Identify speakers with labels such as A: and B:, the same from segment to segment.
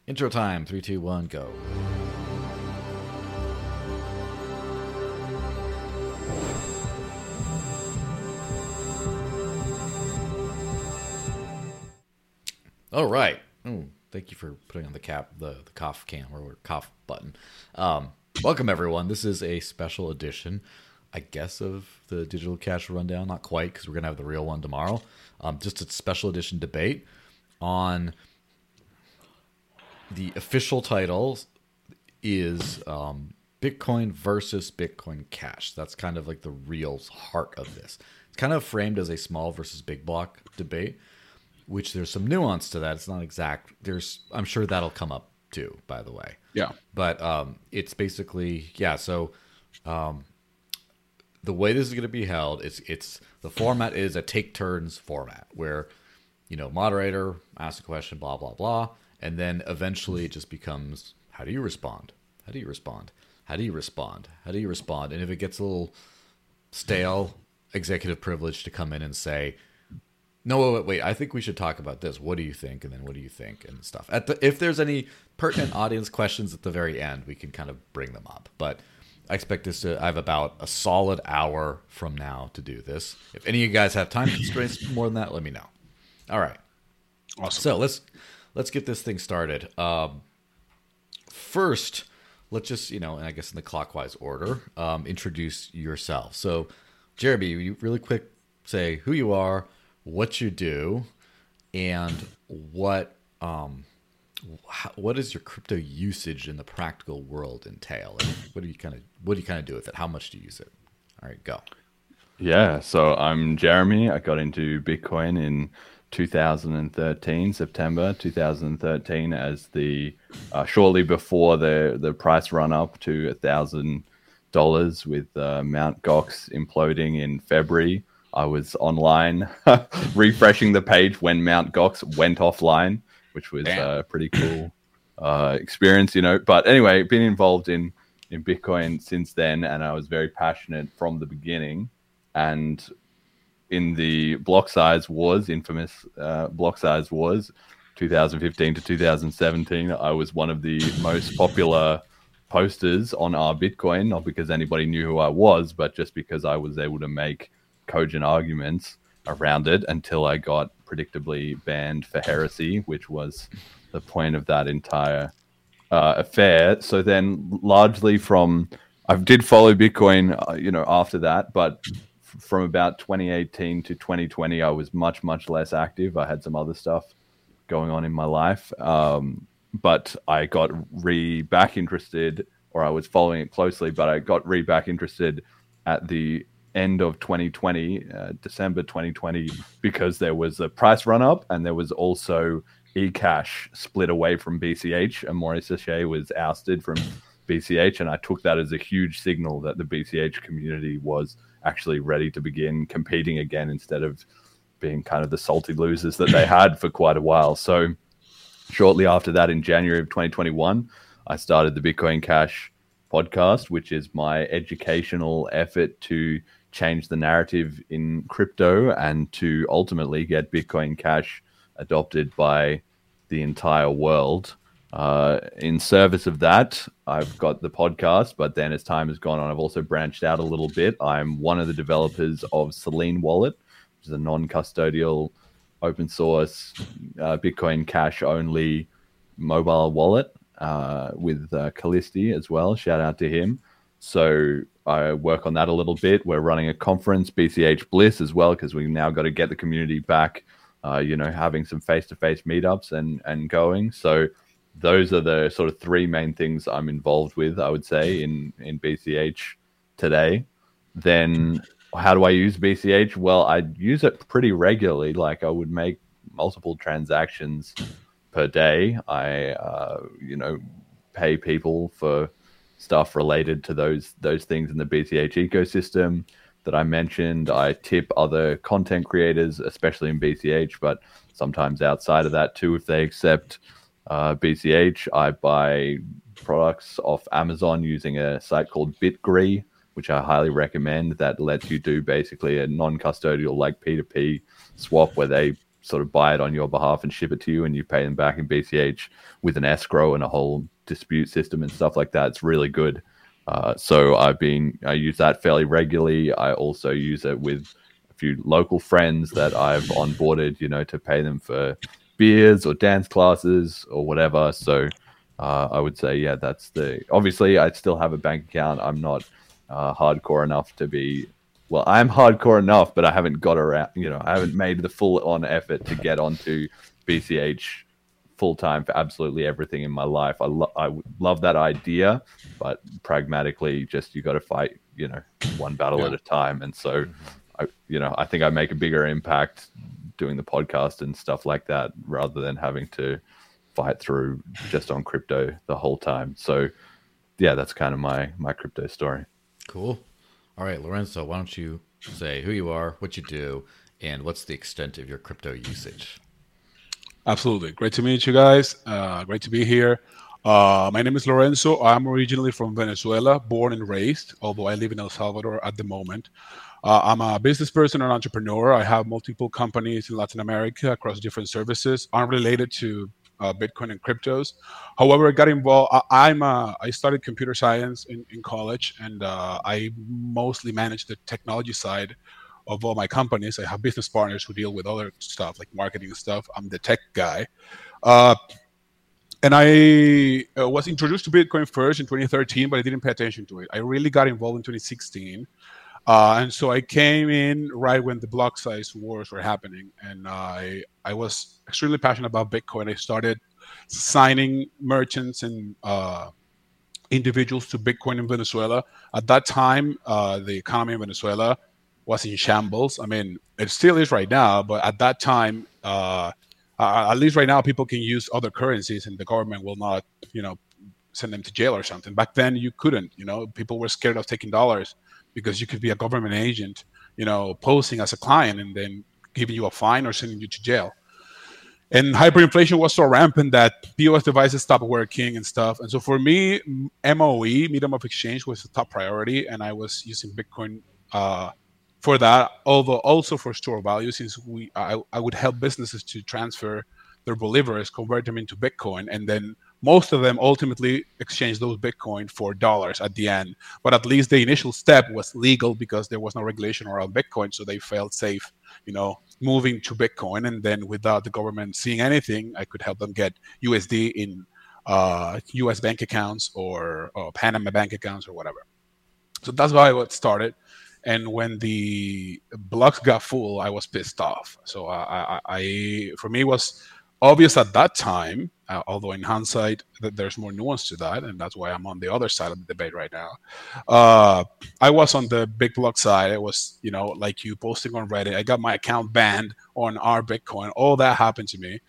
A: Intro time. 3, 2, 1, go. All right. Thank you for putting on the cough cam or cough button. Welcome everyone. This is a special edition, I guess, of the Digital Cash Rundown. Not quite, because we're gonna have the real one tomorrow. Just a special edition debate on the official title is Bitcoin versus Bitcoin Cash. That's kind of like the real heart of this. It's kind of framed as a small versus big block debate, which there's some nuance to that. It's not exact. I'm sure that'll come up too, by the way.
B: Yeah.
A: But it's basically, yeah. So the way this is going to be held is the format is a take turns format where, moderator asks a question, blah, blah, blah. And then eventually it just becomes, how do you respond? How do you respond? How do you respond? How do you respond? And if it gets a little stale, executive privilege to come in and say, no, wait, I think we should talk about this. What do you think? And then what do you think? And stuff. If there's any pertinent audience questions at the very end, we can kind of bring them up. But I expect I have about a solid hour from now to do this. If any of you guys have time constraints more than that, let me know. All right.
B: Awesome.
A: So let's get this thing started. First, let's just, and I guess in the clockwise order, introduce yourself. So, Jeremy, you really quick say who you are, what you do, and what does your crypto usage in the practical world entail? And what do you kind of do with it? How much do you use it? All right, go.
B: Yeah, so I'm Jeremy. I got into Bitcoin in 2013, September 2013, as the shortly before the price run up to $1,000 with Mount Gox imploding in February. I was online refreshing the page when Mount Gox went offline, which was a pretty cool experience, But anyway, been involved in Bitcoin since then, and I was very passionate from the beginning. And in the block size wars, infamous block size wars, 2015 to 2017, I was one of the most popular posters on our Bitcoin, not because anybody knew who I was, but just because I was able to make cogent arguments around it until I got predictably banned for heresy, which was the point of that entire affair. So then largely I did follow Bitcoin, after that, but from about 2018 to 2020, I was much, much less active. I had some other stuff going on in my life. But I got back interested, or I was following it closely, but I got back interested at the end of 2020, December 2020, because there was a price run up and there was also eCash split away from BCH, and Maurice O'Shea was ousted from BCH. And I took that as a huge signal that the BCH community was actually ready to begin competing again instead of being kind of the salty losers that they had for quite a while. So shortly after that, in January of 2021, I started the Bitcoin Cash podcast, which is my educational effort to change the narrative in crypto and to ultimately get Bitcoin Cash adopted by the entire world. In service of that, I've got the podcast, but then as time has gone on, I've also branched out a little bit. I'm one of the developers of Selene Wallet, which is a non-custodial, open source, Bitcoin Cash only mobile wallet with Callisti as well. Shout out to him. So I work on that a little bit. We're running a conference, BCH Bliss, as well, because we now got to get the community back, having some face-to-face meetups and going. So those are the sort of three main things I'm involved with, I would say, in BCH today. Then how do I use BCH? Well, I use it pretty regularly. Like I would make multiple transactions per day. I, pay people for stuff related to those things in the BCH ecosystem that I mentioned. I tip other content creators, especially in BCH, but sometimes outside of that too, if they accept BCH. I buy products off Amazon using a site called BitGree, which I highly recommend, that lets you do basically a non-custodial like P2P swap where they sort of buy it on your behalf and ship it to you, and you pay them back in BCH with an escrow and a whole dispute system and stuff like that. It's really good. So I use that fairly regularly. I also use it with a few local friends that I've onboarded, to pay them for beers or dance classes or whatever. So I would say, yeah, obviously I still have a bank account. I'm not hardcore enough to be, well, I'm hardcore enough, but I haven't got around, I haven't made the full on effort to get onto BCH full time for absolutely everything in my life. I love that idea, but pragmatically, just you got to fight, one battle at a time. And so, I think I make a bigger impact doing the podcast and stuff like that rather than having to fight through just on crypto the whole time. So, yeah, that's kind of my crypto story.
A: Cool. All right, Lorenzo, why don't you say who you are, what you do, and what's the extent of your crypto usage?
C: Absolutely. Great to meet you guys. Great to be here. My name is Lorenzo. I'm originally from Venezuela, born and raised, although I live in El Salvador at the moment. I'm a business person and entrepreneur. I have multiple companies in Latin America across different services unrelated to Bitcoin and cryptos. However, I got involved. I studied computer science in college, and I mostly manage the technology side of all my companies. I have business partners who deal with other stuff like marketing stuff. I'm the tech guy. And I was introduced to Bitcoin first in 2013, but I didn't pay attention to it. I really got involved in 2016. And so I came in right when the block size wars were happening. And I was extremely passionate about Bitcoin. I started signing merchants and individuals to Bitcoin in Venezuela. At that time, the economy in Venezuela was in shambles. I mean, it still is right now, but at that time, at least right now, people can use other currencies and the government will not, send them to jail or something. Back then, you couldn't, people were scared of taking dollars because you could be a government agent, posing as a client and then giving you a fine or sending you to jail. And hyperinflation was so rampant that POS devices stopped working and stuff. And so for me, MOE, medium of exchange, was the top priority. And I was using Bitcoin for that, although also for store value, since I would help businesses to transfer their bolivars, convert them into Bitcoin, and then most of them ultimately exchange those Bitcoin for dollars at the end. But at least the initial step was legal because there was no regulation around Bitcoin, so they felt safe, moving to Bitcoin. And then without the government seeing anything, I could help them get USD in US bank accounts or Panama bank accounts or whatever. So that's how I started. And when the blocks got full, I was pissed off. So for me, it was obvious at that time, although in hindsight, that there's more nuance to that. And that's why I'm on the other side of the debate right now. I was on the big block side. It was, like you posting on Reddit. I got my account banned on our Bitcoin. All that happened to me.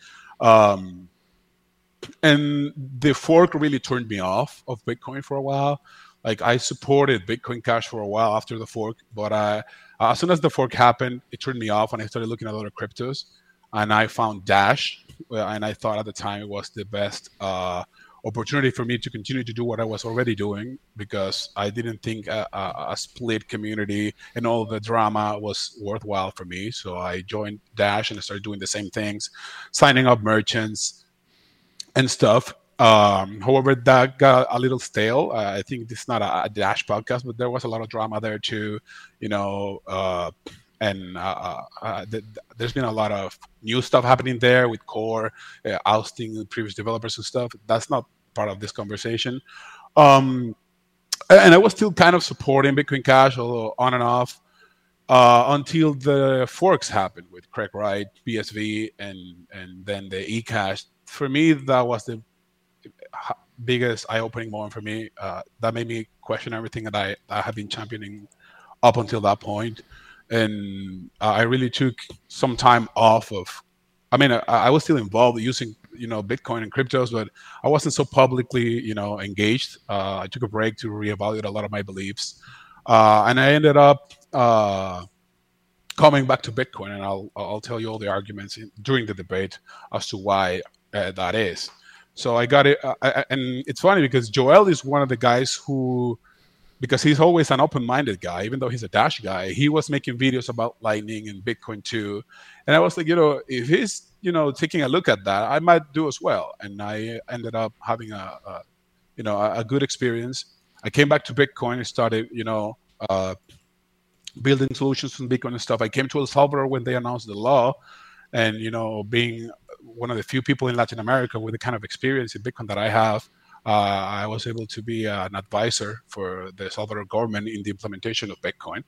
C: And the fork really turned me off of Bitcoin for a while. Like I supported Bitcoin Cash for a while after the fork, but as soon as the fork happened, it turned me off and I started looking at other cryptos. And I found Dash, and I thought at the time it was the best opportunity for me to continue to do what I was already doing, because I didn't think a split community and all the drama was worthwhile for me. So I joined Dash and I started doing the same things, signing up merchants and stuff. However, that got a little stale. I think this is not a Dash podcast, but there was a lot of drama there too, and there's been a lot of new stuff happening there with Core ousting previous developers and stuff. That's not part of this conversation. And I was still kind of supporting Bitcoin Cash, although on and off, until the forks happened with Craig Wright, BSV, and then the eCash. For me, that was the biggest eye-opening moment for me. That made me question everything that I have been championing up until that point. And I really took some time off of, I was still involved using, Bitcoin and cryptos, but I wasn't so publicly, engaged. I took a break to reevaluate a lot of my beliefs. And I ended up coming back to Bitcoin, and I'll tell you all the arguments during the debate as to why that is. So I got it. And it's funny because Joel is one of the guys who because he's always an open-minded guy, even though he's a Dash guy. He was making videos about Lightning and Bitcoin too, and I was like, if he's taking a look at that, I might do as well. And I ended up having a good experience. I came back to Bitcoin and started building solutions on Bitcoin and stuff. I came to El Salvador when they announced the law, and being one of the few people in Latin America with the kind of experience in Bitcoin that I have, I was able to be an advisor for the Salvador government in the implementation of Bitcoin.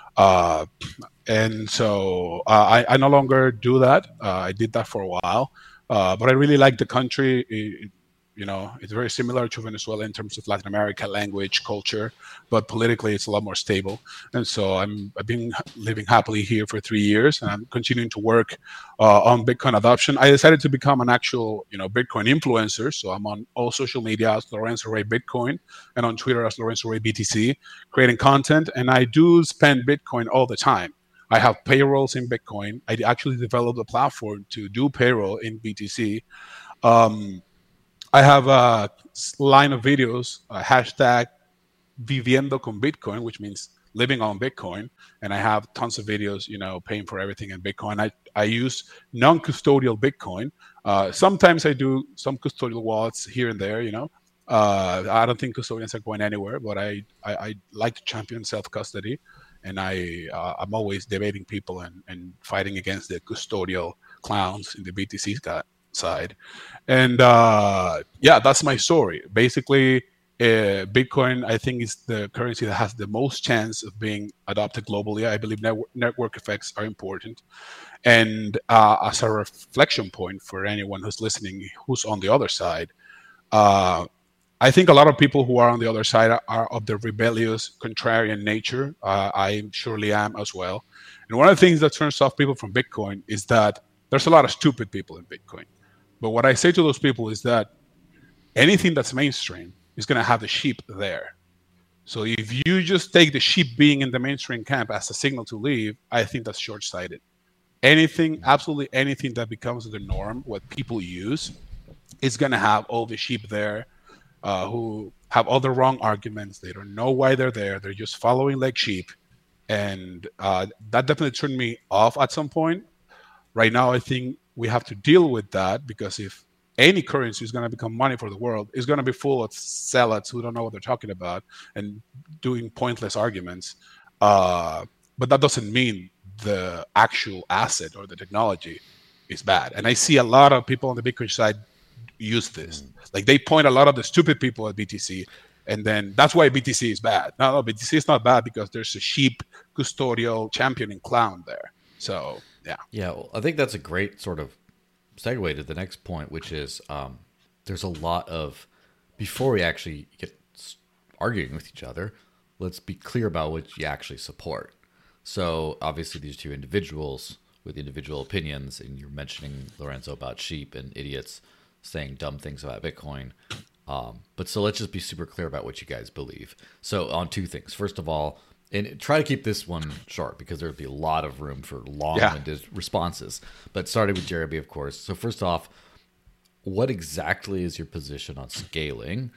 C: And so I no longer do that. I did that for a while, but I really like the country. It's very similar to Venezuela in terms of Latin America, language, culture, but politically it's a lot more stable. And so I've been living happily here for 3 years, and I'm continuing to work on Bitcoin adoption. I decided to become an actual, Bitcoin influencer. So I'm on all social media as Lorenzo Ray Bitcoin, and on Twitter as Lorenzo Ray BTC, creating content. And I do spend Bitcoin all the time. I have payrolls in Bitcoin. I actually developed a platform to do payroll in BTC. I have a line of videos, hashtag Viviendo con Bitcoin, which means living on Bitcoin. And I have tons of videos, paying for everything in Bitcoin. I use non-custodial Bitcoin. Sometimes I do some custodial wallets here and there, I don't think custodians are going anywhere, but I like to champion self-custody. And I'm always debating people and fighting against the custodial clowns in the BTC side. And that's my story. Basically, Bitcoin, I think, is the currency that has the most chance of being adopted globally. I believe network effects are important. And as a reflection point for anyone who's listening, who's on the other side, I think a lot of people who are on the other side are of the rebellious, contrarian nature. I surely am as well. And one of the things that turns off people from Bitcoin is that there's a lot of stupid people in Bitcoin. But what I say to those people is that anything that's mainstream is going to have the sheep there. So if you just take the sheep being in the mainstream camp as a signal to leave, I think that's short-sighted. Absolutely anything that becomes the norm, what people use, is going to have all the sheep there who have all the wrong arguments. They don't know why they're there. They're just following like sheep. And that definitely turned me off at some point. Right now, I think we have to deal with that, because if any currency is going to become money for the world, it's going to be full of zealots who don't know what they're talking about and doing pointless arguments. But that doesn't mean the actual asset or the technology is bad. And I see a lot of people on the Bitcoin side use this. Like, they point a lot of the stupid people at BTC, and then that's why BTC is bad. No, BTC is not bad because there's a sheep custodial championing clown there. So yeah,
A: well, I think that's a great sort of segue to the next point, which is there's a lot of, before we actually get arguing with each other, let's be clear about what you actually support. So obviously these two individuals with individual opinions, and you're mentioning, Lorenzo, about sheep and idiots saying dumb things about Bitcoin. But so let's just be super clear about what you guys believe. So on two things. First of all, and try to keep this one short because there'd be a lot of room for long-winded responses. But starting with Jeremy, of course. So first off, what exactly is your position on scaling?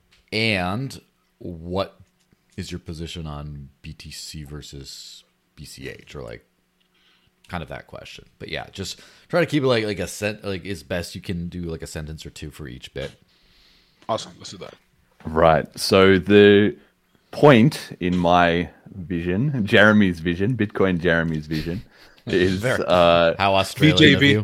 A: And what is your position on BTC versus BCH, or like kind of that question? But yeah, just try to keep it like as best you can do, like a sentence or two for each bit.
C: Awesome. Let's do that.
B: Right. So the point in my vision, Jeremy's vision, Bitcoin Jeremy's vision, is
A: how Australian
C: BJB.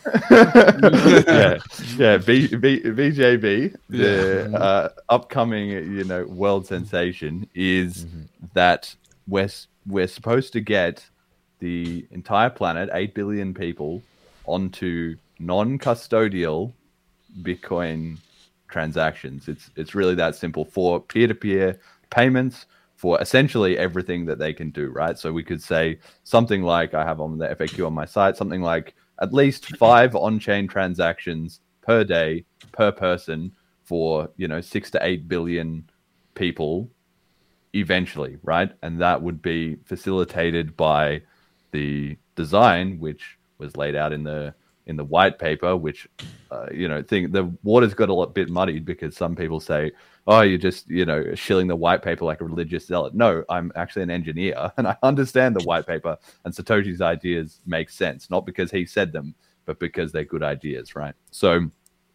A: of you.
B: BJB, the upcoming world sensation, is that we're supposed to get the entire planet, 8 billion people, onto non-custodial Bitcoin transactions. It's really that simple, for peer-to-peer payments, for essentially everything that they can do, right? So we could say something like, I have on the FAQ on my site, something like at least 5 on-chain transactions per day per person for 6 to 8 billion people eventually, right? And that would be facilitated by the design, which was laid out in the in the white paper, which think the water's got a bit muddied because some people say, oh, you're just shilling the white paper like a religious zealot. No, I'm actually an engineer and I understand the white paper, and Satoshi's ideas make sense, not because he said them, but because they're good ideas, right? So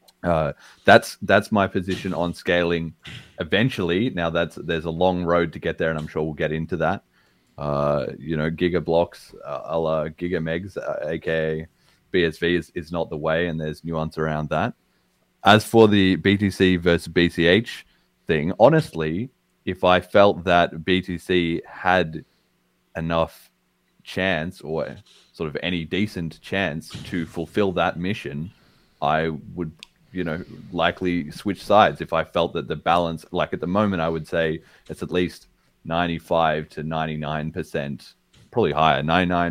B: that's my position on scaling eventually. Now there's a long road to get there, and I'm sure we'll get into that. Giga blocks, a la Giga Megs, aka BSV is not the way, and there's nuance around that. As for the BTC versus BCH thing, honestly, if I felt that BTC had enough chance or sort of any decent chance to fulfill that mission, I would, likely switch sides. If I felt that the balance, like at the moment, I would say it's at least 95 to 99%, probably higher,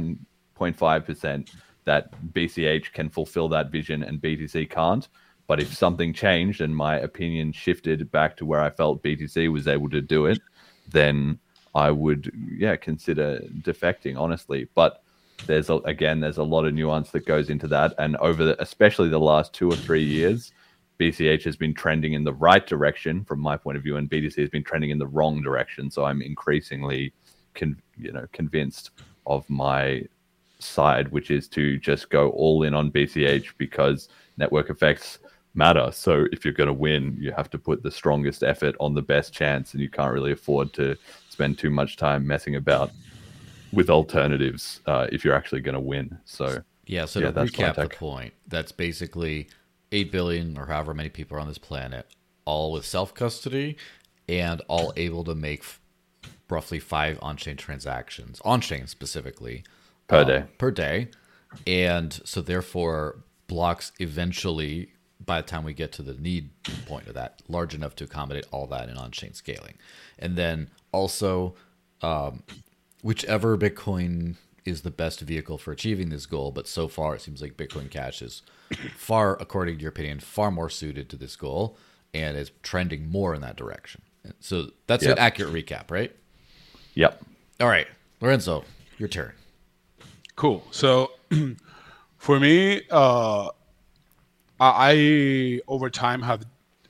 B: 99.5%, that BCH can fulfill that vision and BTC can't. But if something changed and my opinion shifted back to where I felt BTC was able to do it, then I would, consider defecting, honestly. But there's a lot of nuance that goes into that. And especially the last 2 or 3 years, BCH has been trending in the right direction from my point of view, and BTC has been trending in the wrong direction. So I'm increasingly, convinced of my side, which is to just go all in on BCH because network effects matter. So if you're going to win, you have to put the strongest effort on the best chance, and you can't really afford to spend too much time messing about with alternatives if you're actually going to win. So
A: to recap the point, that's basically 8 billion or however many people are on this planet, all with self-custody and all able to make roughly 5 on-chain transactions, on-chain specifically, per day. And so therefore blocks eventually, by the time we get to the need point of that, large enough to accommodate all that in on-chain scaling. And then also whichever Bitcoin is the best vehicle for achieving this goal, but so far it seems like Bitcoin Cash is far, according to your opinion, far more suited to this goal and is trending more in that direction. So that's an accurate recap, right?
B: Yep.
A: All right, Lorenzo, your turn.
C: Cool. So for me, I over time have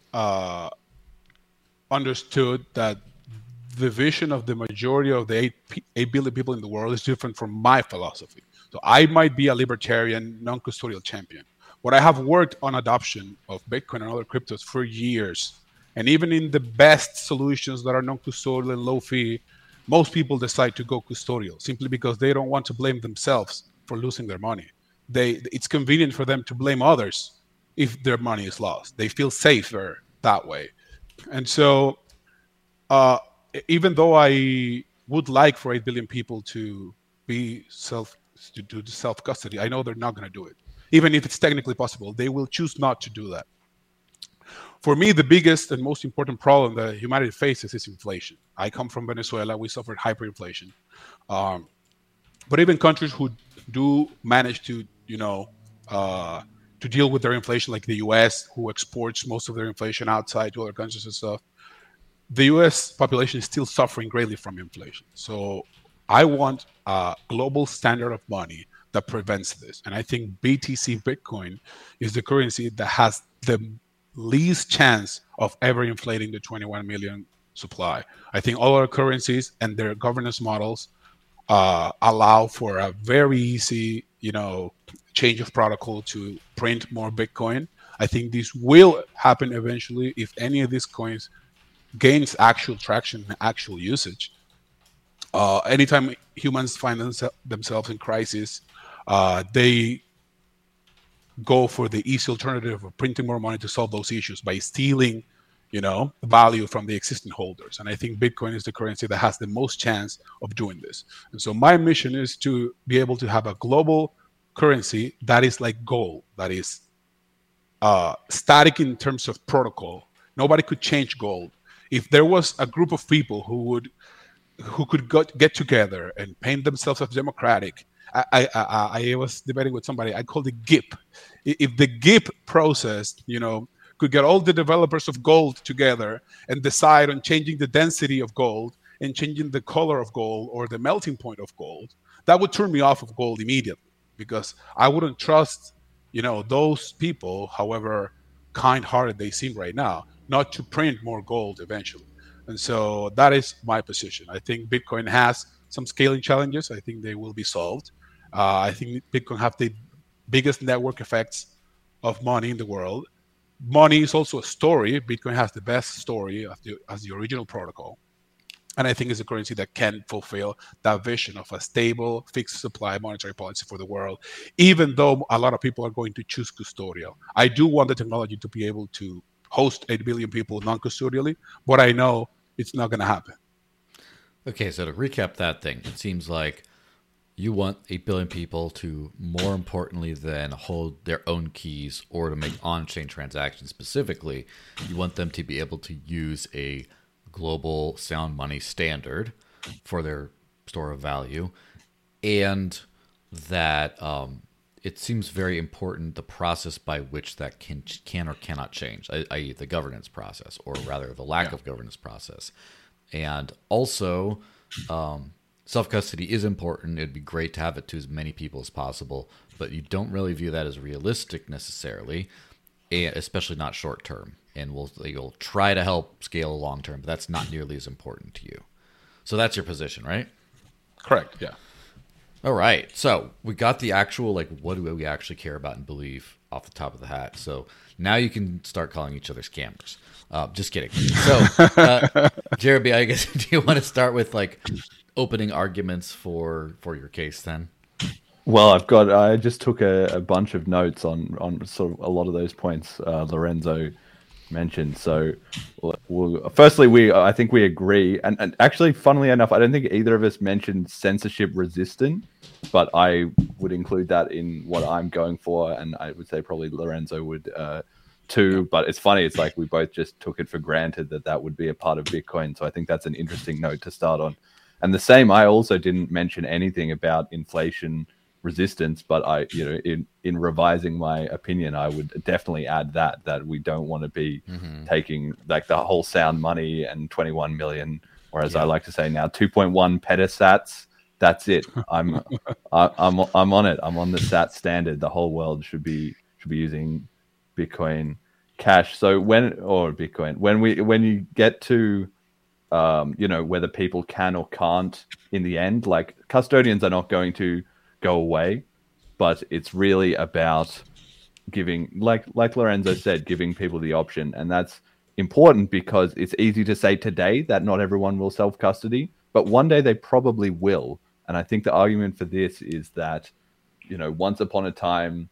C: understood that the vision of the majority of the 8 billion people in the world is different from my philosophy. So I might be a libertarian, non-custodial champion, but I have worked on adoption of Bitcoin and other cryptos for years. And even in the best solutions that are non-custodial and low fee, most people decide to go custodial simply because they don't want to blame themselves for losing their money. It's convenient for them to blame others if their money is lost. They feel safer that way. And so even though I would like for 8 billion people to be to do self-custody, I know they're not going to do it. Even if it's technically possible, they will choose not to do that. For me, the biggest and most important problem that humanity faces is inflation. I come from Venezuela. We suffered hyperinflation. But even countries who do manage to, to deal with their inflation, like the U.S., who exports most of their inflation outside to other countries and stuff, the U.S. population is still suffering greatly from inflation. So I want a global standard of money that prevents this. And I think BTC Bitcoin is the currency that has the least chance of ever inflating the 21 million supply. I think all other currencies and their governance models allow for a very easy, change of protocol to print more Bitcoin. I think this will happen eventually if any of these coins gains actual traction and actual usage. Anytime humans find themselves in crisis, they go for the easy alternative of printing more money to solve those issues by stealing, value from the existing holders. And I think Bitcoin is the currency that has the most chance of doing this. And so my mission is to be able to have a global currency that is like gold, that is static in terms of protocol. Nobody could change gold. If there was a group of people who could get together and paint themselves as democratic, I was debating with somebody. I called it GIP. If the GIP process, could get all the developers of gold together and decide on changing the density of gold and changing the color of gold or the melting point of gold, that would turn me off of gold immediately, because I wouldn't trust those people, however kind-hearted they seem right now, not to print more gold eventually. And so that is my position. I think Bitcoin has some scaling challenges. I think they will be solved. I think Bitcoin have the biggest network effects of money in the world. Money is also a story. Bitcoin has the best story as the original protocol. And I think it's a currency that can fulfill that vision of a stable, fixed supply monetary policy for the world, even though a lot of people are going to choose custodial. I do want the technology to be able to host 8 billion people non-custodially, but I know it's not going to happen.
A: Okay, so to recap that thing, it seems like you want 8 billion people to, more importantly than hold their own keys or to make on-chain transactions specifically, you want them to be able to use a global sound money standard for their store of value, and that it seems very important the process by which that can or cannot change, i.e. the governance process, or rather the lack of governance process. And also self-custody is important. It'd be great to have it to as many people as possible, but you don't really view that as realistic necessarily, especially not short term. And you'll try to help scale long term, but that's not nearly as important to you. So that's your position, right?
C: Correct. Yeah.
A: All right. So we got the actual, what do we actually care about and believe off the top of the hat. So now you can start calling each other scammers. Just kidding. So, Jeremy, I guess, do you want to start with opening arguments for your case then?
B: Well, I just took a bunch of notes on sort of a lot of those points Lorenzo mentioned. So, firstly, I think we agree, and actually, funnily enough, I don't think either of us mentioned censorship resistant, but I would include that in what I'm going for, and I would say probably Lorenzo would too. But it's funny, it's like we both just took it for granted that would be a part of Bitcoin. So I think that's an interesting note to start on. And the same, I also didn't mention anything about inflation resistance, but in revising my opinion, I would definitely add that we don't want to be taking the whole sound money and 21 million, or as I like to say now, 2.1 petasats. That's it. I'm on it. I'm on the sat standard. The whole world should be using Bitcoin Cash. So when you get to whether people can or can't in the end, custodians are not going to go away, but it's really about giving, like Lorenzo said, giving people the option. And that's important because it's easy to say today that not everyone will self-custody, but one day they probably will. And I think the argument for this is that, once upon a time,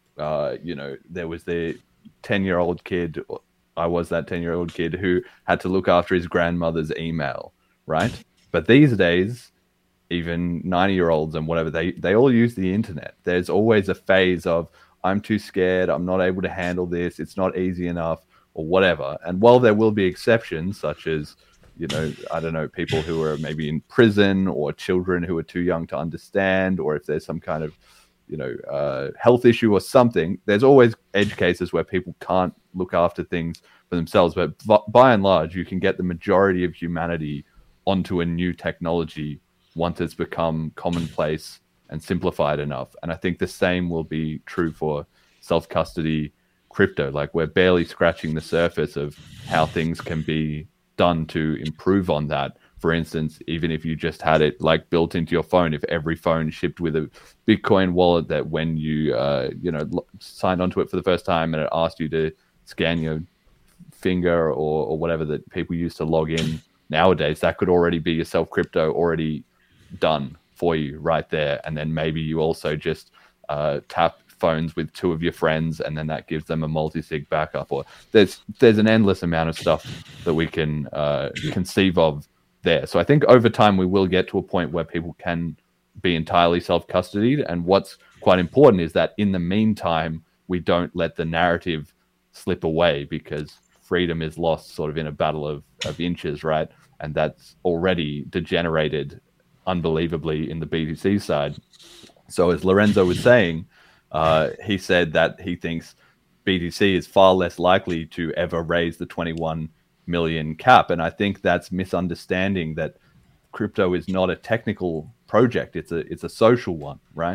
B: there was the 10-year-old kid, I was that 10-year-old kid who had to look after his grandmother's email, right? But these days, even 90-year-olds and whatever, they all use the internet. There's always a phase of, I'm too scared, I'm not able to handle this, it's not easy enough, or whatever. And while there will be exceptions, such as, I don't know, people who are maybe in prison, or children who are too young to understand, or if there's some kind of, health issue or something, there's always edge cases where people can't look after things for themselves. But by and large, you can get the majority of humanity onto a new technology once it's become commonplace and simplified enough. And I think the same will be true for self-custody crypto. We're barely scratching the surface of how things can be done to improve on that. For instance, even if you just had it built into your phone, if every phone shipped with a Bitcoin wallet that when you signed onto it for the first time and it asked you to scan your finger or whatever that people use to log in nowadays, that could already be your self crypto already done for you right there. And then maybe you also just tap phones with two of your friends, and then that gives them a multi-sig backup. Or there's an endless amount of stuff that we can conceive of there. So I think over time we will get to a point where people can be entirely self-custodied. And what's quite important is that in the meantime, we don't let the narrative slip away, because freedom is lost sort of in a battle of inches, right? And that's already degenerated unbelievably in the BTC side. So as Lorenzo was saying, he said that he thinks BTC is far less likely to ever raise the 21 million cap. And I think that's misunderstanding that crypto is not a technical project. It's a social one, right?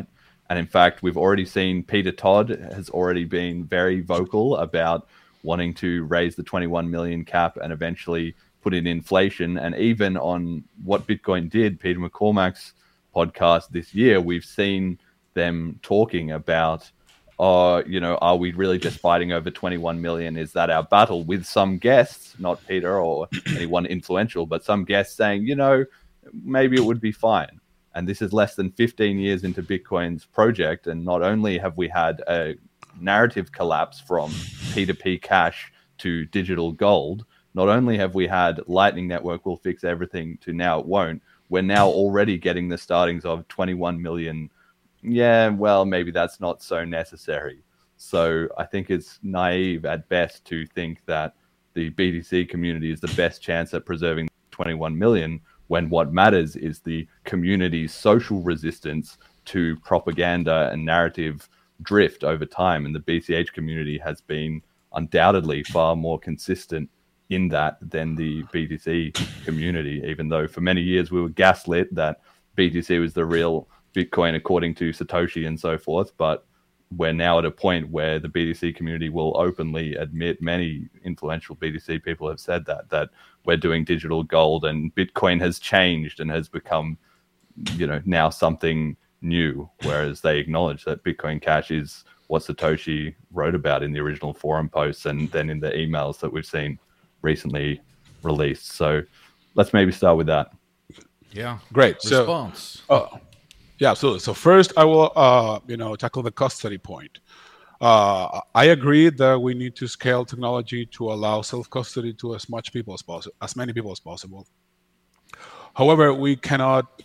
B: And in fact, we've already seen Peter Todd has already been very vocal about wanting to raise the 21 million cap and eventually put in inflation. And even on What Bitcoin Did, Peter McCormack's podcast this year, we've seen them talking about, are we really just fighting over 21 million? Is that our battle? With some guests, not Peter or anyone influential, but some guests saying, maybe it would be fine. And this is less than 15 years into Bitcoin's project. And not only have we had a narrative collapse from P2P cash to digital gold, not only have we had Lightning Network will fix everything to now it won't, we're now already getting the startings of 21 million. Yeah, well, maybe that's not so necessary. So I think it's naive at best to think that the BTC community is the best chance at preserving 21 million, when what matters is the community's social resistance to propaganda and narrative drift over time. And the BCH community has been undoubtedly far more consistent in that than the BTC community, even though for many years we were gaslit that BTC was the real Bitcoin according to Satoshi and so forth. But we're now at a point where the BTC community will openly admit, many influential BTC people have said that we're doing digital gold and Bitcoin has changed and has become, now something new, whereas they acknowledge that Bitcoin Cash is what Satoshi wrote about in the original forum posts and then in the emails that we've seen recently released. So let's maybe start with that.
A: Yeah.
C: Great.
A: Response.
C: Yeah, absolutely. So first I will, tackle the custody point. I agree that we need to scale technology to allow self-custody to as many people as possible. However, we cannot,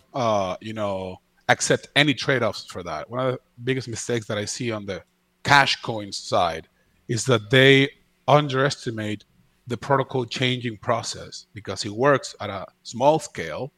C: accept any trade-offs for that. One of the biggest mistakes that I see on the cash coins side is that they underestimate the protocol changing process, because it works at a small scale.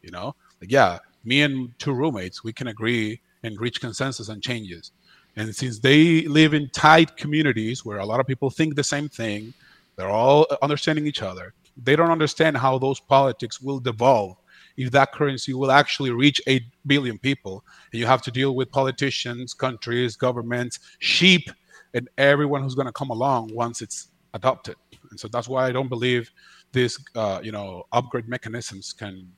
C: Me and two roommates, we can agree and reach consensus on changes. And since they live in tight communities where a lot of people think the same thing, they're all understanding each other, they don't understand how those politics will devolve if that currency will actually reach 8 billion people. And you have to deal with politicians, countries, governments, sheep, and everyone who's going to come along once it's adopted. And so that's why I don't believe this, upgrade mechanisms can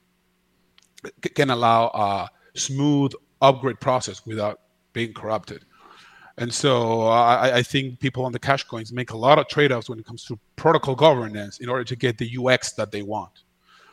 C: allow a smooth upgrade process without being corrupted. And so I think people on the cash coins make a lot of trade-offs when it comes to protocol governance in order to get the UX that they want.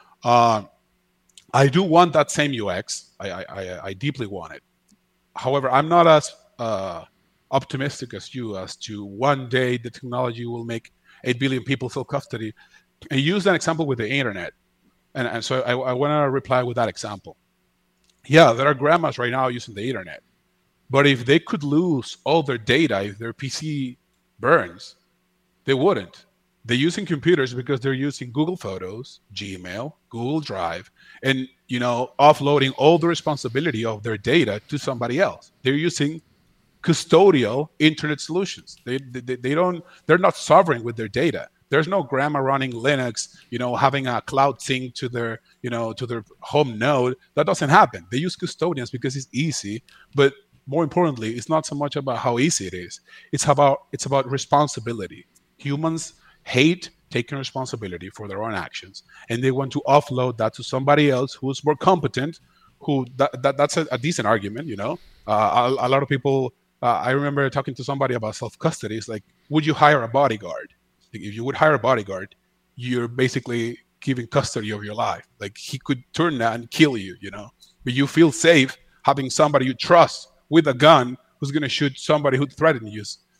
C: I do want that same UX. I deeply want it. However, I'm not as optimistic as you as to one day the technology will make 8 billion people self-custody. And use an example with the internet. And so I want to reply with that example. Yeah, there are grandmas right now using the internet. But if they could lose all their data, if their PC burns, they wouldn't. They're using computers because they're using Google Photos, Gmail, Google Drive, and offloading all the responsibility of their data to somebody else. They're using custodial internet solutions. They're not sovereign with their data. There's no grandma running Linux, having a cloud sync to their, to their home node. That doesn't happen. They use custodians because it's easy, but more importantly, it's not so much about how easy it is. It's about responsibility. Humans hate taking responsibility for their own actions, and they want to offload that to somebody else who's more competent. That's a decent argument, A lot of people. I remember talking to somebody about self-custody. It's like, would you hire a bodyguard? If you would hire a bodyguard, you're basically giving custody of your life. Like, he could turn that and kill you, But you feel safe having somebody you trust with a gun who's going to shoot somebody who threatens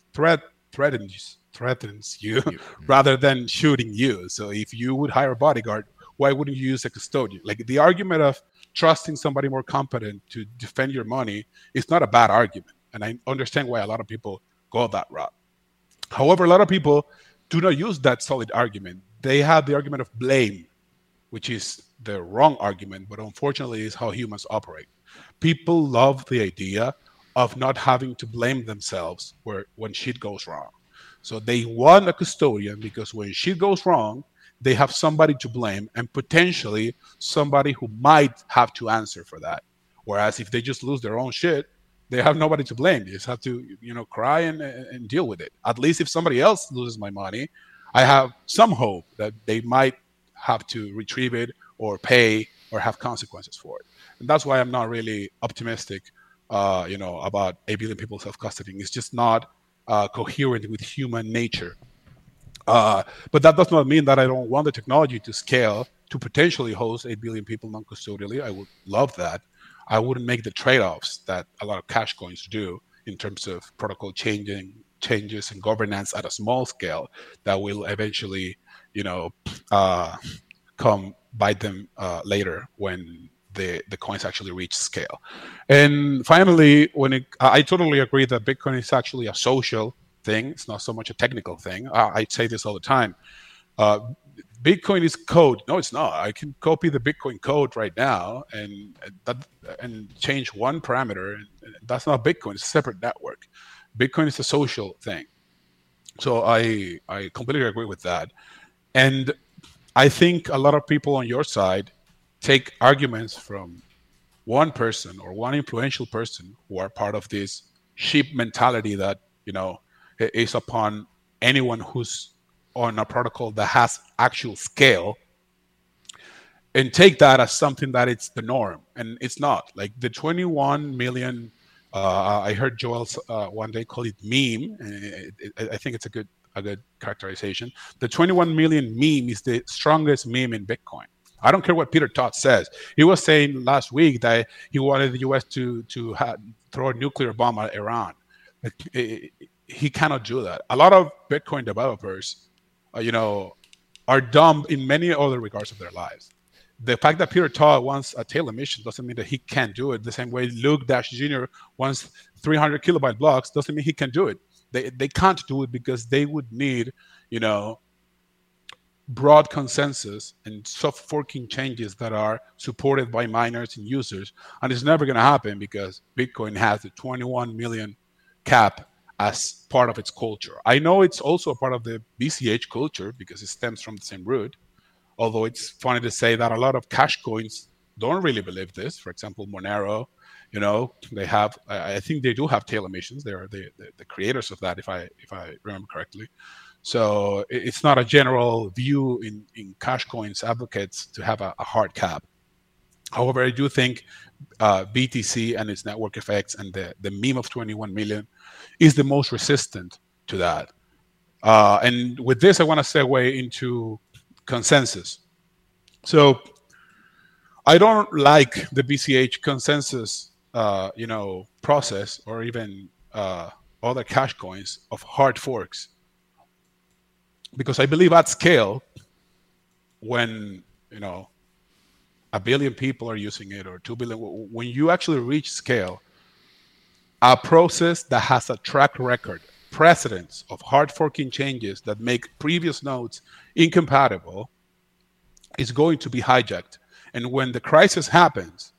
C: you rather than shooting you. So if you would hire a bodyguard, why wouldn't you use a custodian? Like, the argument of trusting somebody more competent to defend your money is not a bad argument. And I understand why a lot of people go that route. However, a lot of people do not use that solid argument. They have the argument of blame, which is the wrong argument, but unfortunately is how humans operate. People love the idea of not having to blame themselves when shit goes wrong. So they want a custodian because when shit goes wrong, they have somebody to blame and potentially somebody who might have to answer for that. Whereas if they just lose their own shit, they have nobody to blame. You just have to, cry and deal with it. At least if somebody else loses my money, I have some hope that they might have to retrieve it or pay or have consequences for it. And that's why I'm not really optimistic, about 8 billion people self-custodying. It's just not coherent with human nature. But that does not mean that I don't want the technology to scale to potentially host 8 billion people non-custodially. I would love that. I wouldn't make the trade-offs that a lot of cash coins do in terms of protocol changes and governance at a small scale that will eventually, come bite them later when the coins actually reach scale. And finally, I totally agree that Bitcoin is actually a social thing. It's not so much a technical thing. I say this all the time. Bitcoin is code. No, it's not. I can copy the Bitcoin code right now and change one parameter. And that's not Bitcoin. It's a separate network. Bitcoin is a social thing. So I completely agree with that. And I think a lot of people on your side take arguments from one person or one influential person who are part of this sheep mentality that, is upon anyone who's on a protocol that has actual scale, and take that as something that it's the norm. And it's not. Like the 21 million, I heard Joel one day call it meme. I think it's a good characterization. The 21 million meme is the strongest meme in Bitcoin. I don't care what Peter Todd says. He was saying last week that he wanted the U.S. to throw a nuclear bomb at Iran. He cannot do that. A lot of Bitcoin developers, are dumb in many other regards of their lives. The fact that Peter Todd wants a tail emission doesn't mean that he can't do it. The same way Luke Dash Jr. wants 300 kilobyte blocks doesn't mean he can do it. They can't do it because they would need, broad consensus and soft forking changes that are supported by miners and users. And it's never going to happen because Bitcoin has the 21 million cap as part of its culture. I know it's also a part of the BCH culture because it stems from the same root. Although it's funny to say that a lot of cash coins don't really believe this. For example, Monero, they have, I think they do have tail emissions. They are the creators of that, if I remember correctly. So it's not a general view in cash coins advocates to have a hard cap. However, I do think BTC and its network effects and the meme of 21 million is the most resistant to that. And with this, I want to segue into consensus. So I don't like the BCH consensus, process or even other cash coins of hard forks, because I believe at scale, when 1 billion people are using it or 2 billion, when you actually reach scale, a process that has a track record, precedence of hard forking changes that make previous nodes incompatible is going to be hijacked. And when the crisis happens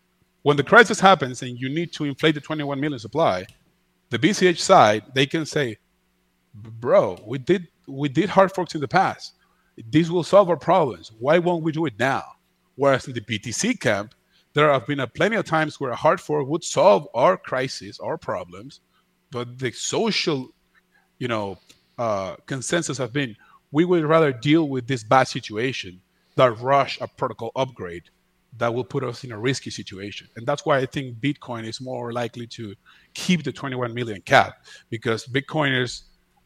C: and you need to inflate the 21 million supply, the BCH side, they can say, bro, we did hard forks in the past. This will solve our problems. Why won't we do it now? Whereas in the BTC camp, there have been plenty of times where a hard fork would solve our crisis, our problems, but the social, consensus have been, we would rather deal with this bad situation than rush a protocol upgrade that will put us in a risky situation. And that's why I think Bitcoin is more likely to keep the 21 million cap, because Bitcoiners,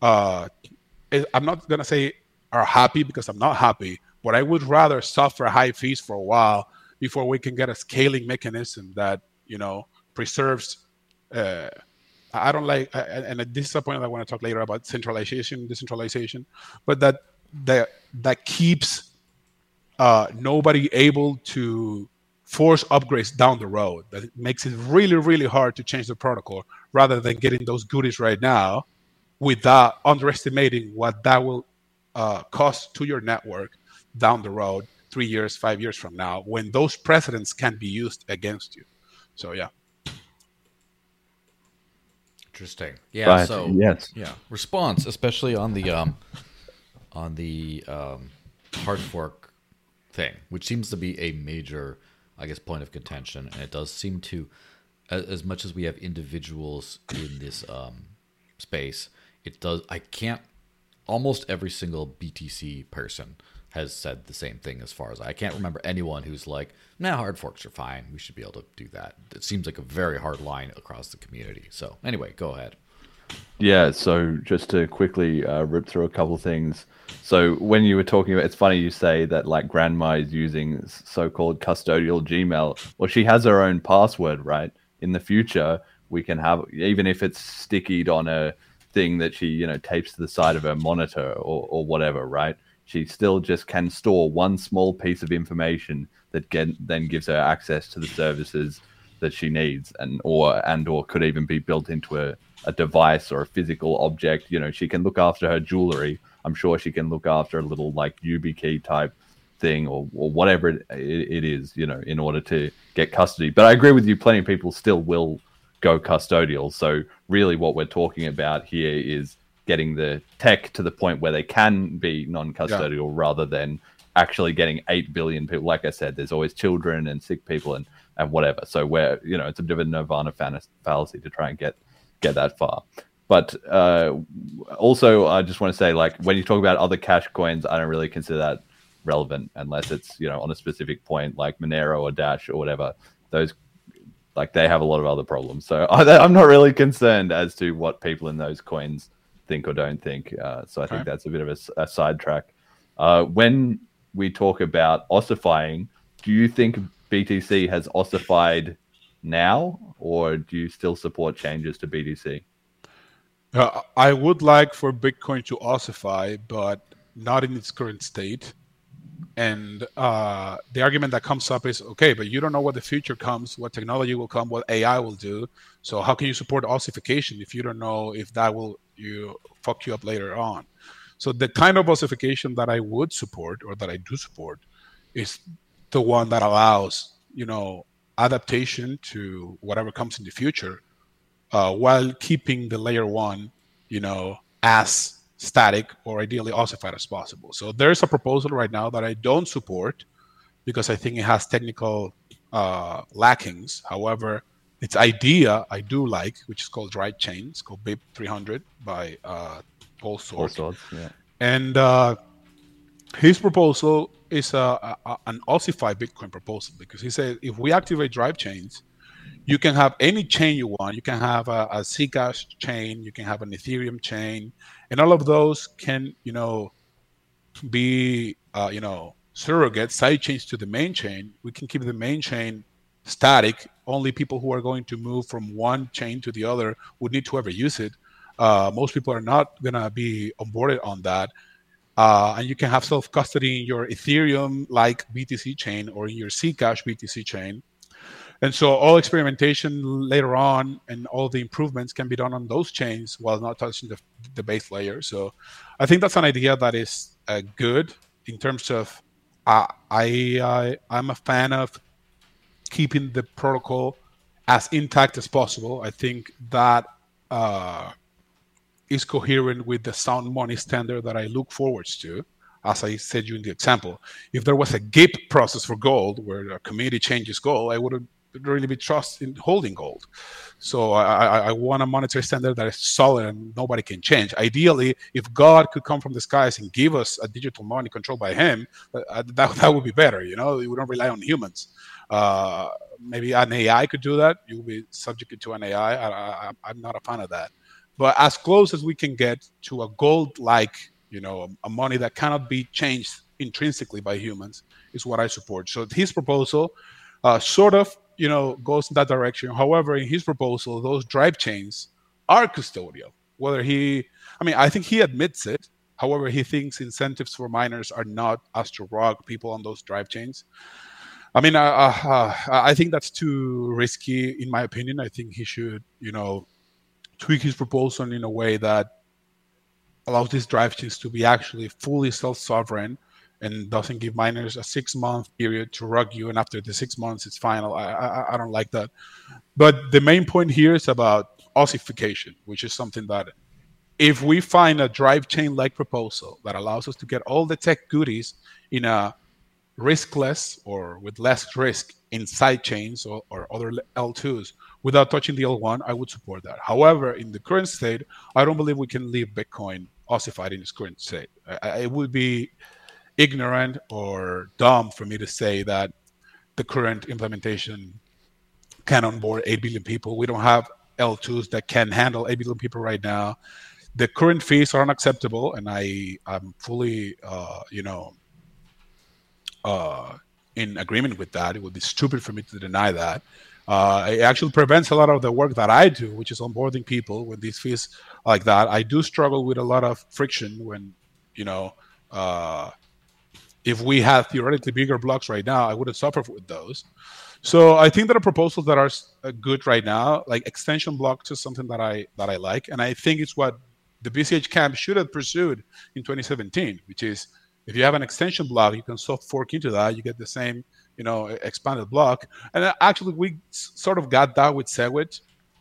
C: I'm not going to say are happy, because I'm not happy, but I would rather suffer high fees for a while before we can get a scaling mechanism that, preserves, I don't like, and this is a point I want to talk later about centralization, decentralization, but that keeps nobody able to force upgrades down the road. That makes it really, really hard to change the protocol, rather than getting those goodies right now without underestimating what that will cost to your network down the road, 3 years, 5 years from now, when those precedents can be used against you. So, yeah.
A: Interesting. Yeah.
B: Right.
A: So
B: yes.
A: Yeah. Response, especially on the hard fork thing, which seems to be a major, I guess, point of contention, and it does seem to as much as we have individuals in this space, it does. I can't. Almost every single BTC person has said the same thing. As far as I can't remember anyone who's like, "Nah, hard forks are fine. We should be able to do that." It seems like a very hard line across the community. So anyway, go ahead.
B: Yeah, so just to quickly rip through a couple of things. So when you were talking about, it's funny you say that like grandma is using so-called custodial Gmail. Well, she has her own password, right? In the future, we can have, even if it's stickied on a thing that she, tapes to the side of her monitor or whatever, right? She still just can store one small piece of information that then gives her access to the services that she needs, or could even be built into a device or a physical object. She can look after her jewelry. I'm sure she can look after a little like YubiKey type thing or whatever it is, in order to get custody. But I agree with you, plenty of people still will go custodial. So really what we're talking about here is getting the tech to the point where they can be non-custodial, rather than actually getting 8 billion people. Like I said, there's always children and sick people and whatever. So where, it's a bit of a nirvana fallacy to try and get that far. But also, I just want to say, like, when you talk about other cash coins, I don't really consider that relevant unless it's, on a specific point, like Monero or Dash or whatever. Those, like, they have a lot of other problems. So I'm not really concerned as to what people in those coins think or don't think. So I think that's a bit of a sidetrack. When we talk about ossifying, do you think BTC has ossified now, or do you still support changes to BTC?
C: I would like for Bitcoin to ossify, but not in its current state. And the argument that comes up is, okay, but you don't know what the future comes, what technology will come, what AI will do. So how can you support ossification if you don't know if that will fuck you up later on? So the kind of ossification that I would support, or that I do support, is the one that allows, adaptation to whatever comes in the future, while keeping the layer one, as static or ideally ossified as possible. So there's a proposal right now that I don't support because I think it has technical lackings. However, its idea I do like, which is called Drive Chain. It's called BIP 300 by Paul Sword.
B: Yeah.
C: And his proposal is an ossified Bitcoin proposal, because he said if we activate drive chains, you can have any chain you want. You can have a Zcash chain, you can have an Ethereum chain, and all of those can, be, surrogate side chains to the main chain. We can keep the main chain static. Only people who are going to move from one chain to the other would need to ever use it. Most people are not going to be onboarded on that. And you can have self-custody in your Ethereum-like BTC chain or in your Zcash BTC chain. And so all experimentation later on and all the improvements can be done on those chains while not touching the base layer. So I think that's an idea that is good in terms of I'm a fan of keeping the protocol as intact as possible. I think that is coherent with the sound money standard that I look forward to. As I said you in the example, if there was a GIP process for gold where a community changes gold, I wouldn't really be trusted in holding gold. So I want a monetary standard that is solid and nobody can change. Ideally, if God could come from the skies and give us a digital money controlled by him, that would be better. We don't rely on humans. Maybe an AI could do that. You'll be subjected to an AI. I'm not a fan of that. But as close as we can get to a gold-like, a money that cannot be changed intrinsically by humans is what I support. So his proposal sort of, goes in that direction. However, in his proposal, those drive chains are custodial. I think he admits it. However, he thinks incentives for miners are not as to rock people on those drive chains. I think that's too risky, in my opinion. I think he should, tweak his proposal in a way that allows these drive chains to be actually fully self-sovereign and doesn't give miners a 6-month period to rug you, and after the 6 months it's final. I don't like that. But the main point here is about ossification, which is something that if we find a drive chain-like proposal that allows us to get all the tech goodies in a riskless or with less risk in side chains or other L2s, without touching the L1, I would support that. However, in the current state, I don't believe we can leave Bitcoin ossified in its current state. It would be ignorant or dumb for me to say that the current implementation can onboard 8 billion people. We don't have L2s that can handle 8 billion people right now. The current fees are unacceptable, and I'm fully, in agreement with that. It would be stupid for me to deny that. It actually prevents a lot of the work that I do, which is onboarding people with these fees like that. I do struggle with a lot of friction when, if we had theoretically bigger blocks right now, I wouldn't suffer with those. So I think there are proposals that are good right now, like extension blocks is something that I like, and I think it's what the BCH camp should have pursued in 2017, which is if you have an extension block, you can soft fork into that, you get the same, expanded block. And actually, we sort of got that with Segwit.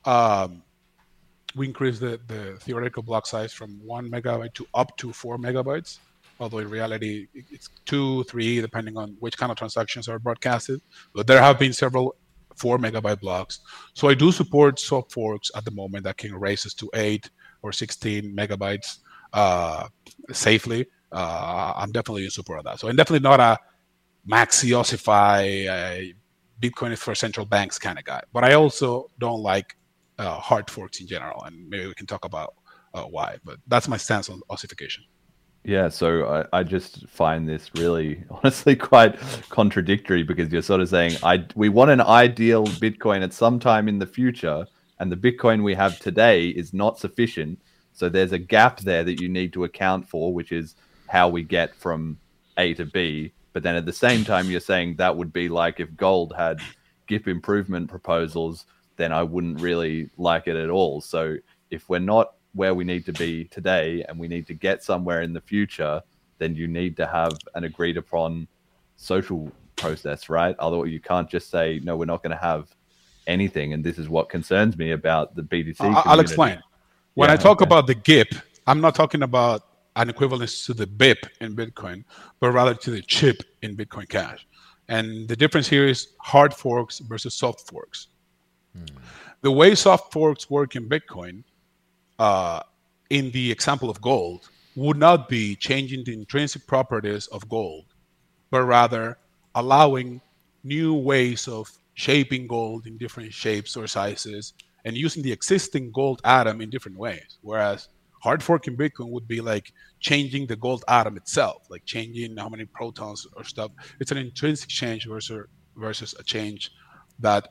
C: We increased the theoretical block size from 1 megabyte to up to 4 megabytes. Although in reality, it's 2, 3, depending on which kind of transactions are broadcasted. But there have been several 4 megabyte blocks. So I do support soft forks at the moment that can raise us to 8 or 16 megabytes safely. I'm definitely in support of that. So I'm definitely not a maxi ossify, Bitcoin is for central banks kind of guy. But I also don't like hard forks in general. And maybe we can talk about why. But that's my stance on ossification.
B: Yeah, so I just find this really, honestly, quite contradictory because you're sort of saying we want an ideal Bitcoin at some time in the future, and the Bitcoin we have today is not sufficient. So there's a gap there that you need to account for, which is how we get from A to B. But then at the same time, you're saying that would be like if gold had GIP improvement proposals, then I wouldn't really like it at all. So if we're not where we need to be today and we need to get somewhere in the future, then you need to have an agreed upon social process, right? Although you can't just say, no, we're not going to have anything. And this is what concerns me about the BTC community.
C: I'll explain. When I talk about the GIP, I'm not talking about an equivalence to the BIP in Bitcoin, but rather to the chip in Bitcoin Cash. And the difference here is hard forks versus soft forks. The way soft forks work in Bitcoin, in the example of gold, would not be changing the intrinsic properties of gold, but rather allowing new ways of shaping gold in different shapes or sizes and using the existing gold atom in different ways. Whereas hard fork in Bitcoin would be like changing the gold atom itself, like changing how many protons or stuff. It's an intrinsic change versus a change that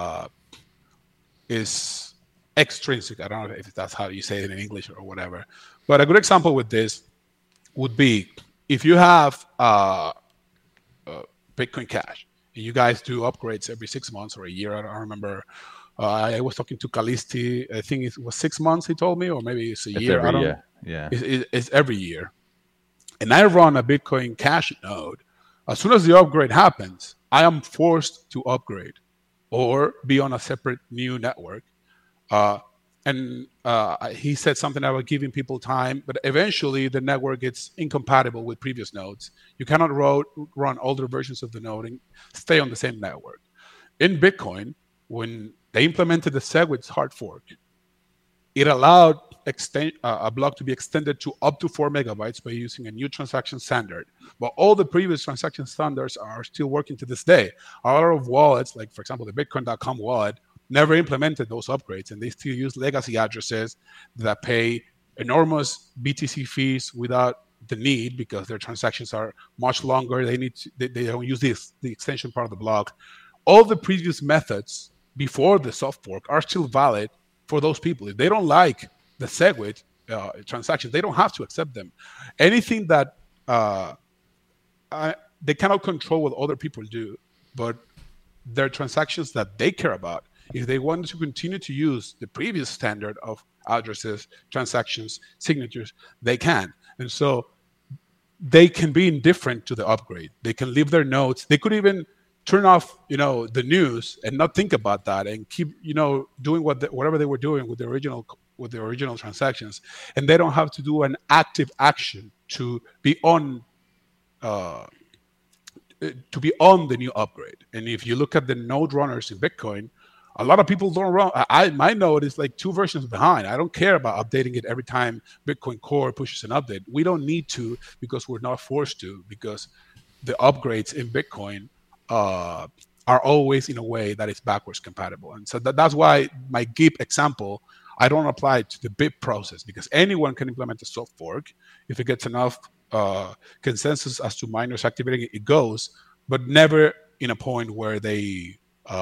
C: is extrinsic. I don't know if that's how you say it in English or whatever. But a good example with this would be if you have Bitcoin Cash and you guys do upgrades every 6 months or a year. I don't remember. I was talking to Callisti. I think it was 6 months, he told me, or maybe it's a year.
B: Every year. Yeah.
C: It's every year. And I run a Bitcoin Cash node. As soon as the upgrade happens, I am forced to upgrade or be on a separate new network. He said something about giving people time, but eventually the network gets incompatible with previous nodes. You cannot run older versions of the node and stay on the same network. In Bitcoin, when they implemented the Segwit hard fork, it allowed a block to be extended to up to 4 megabytes by using a new transaction standard. But all the previous transaction standards are still working to this day. A lot of wallets, like for example, the Bitcoin.com wallet, never implemented those upgrades, and they still use legacy addresses that pay enormous BTC fees without the need because their transactions are much longer. They don't use the extension part of the block. All the previous methods before the soft fork are still valid for those people. If they don't like the Segwit transactions, they don't have to accept them. Anything that they cannot control what other people do, but their transactions that they care about, if they want to continue to use the previous standard of addresses, transactions, signatures, they can. And so they can be indifferent to the upgrade. They can leave their notes. They could even turn off, the news and not think about that and keep, doing whatever they were doing with the original transactions. And they don't have to do an active action to be on the new upgrade. And if you look at the node runners in Bitcoin, A lot of people don't run. My node is like 2 versions behind. I don't care about updating it every time Bitcoin Core pushes an update. We don't need to because we're not forced to, because the upgrades in Bitcoin are always in a way that is backwards compatible. And so that's why my GIP example, I don't apply it to the BIP process, because anyone can implement a soft fork. If it gets enough consensus as to miners activating it, it goes, but never in a point where they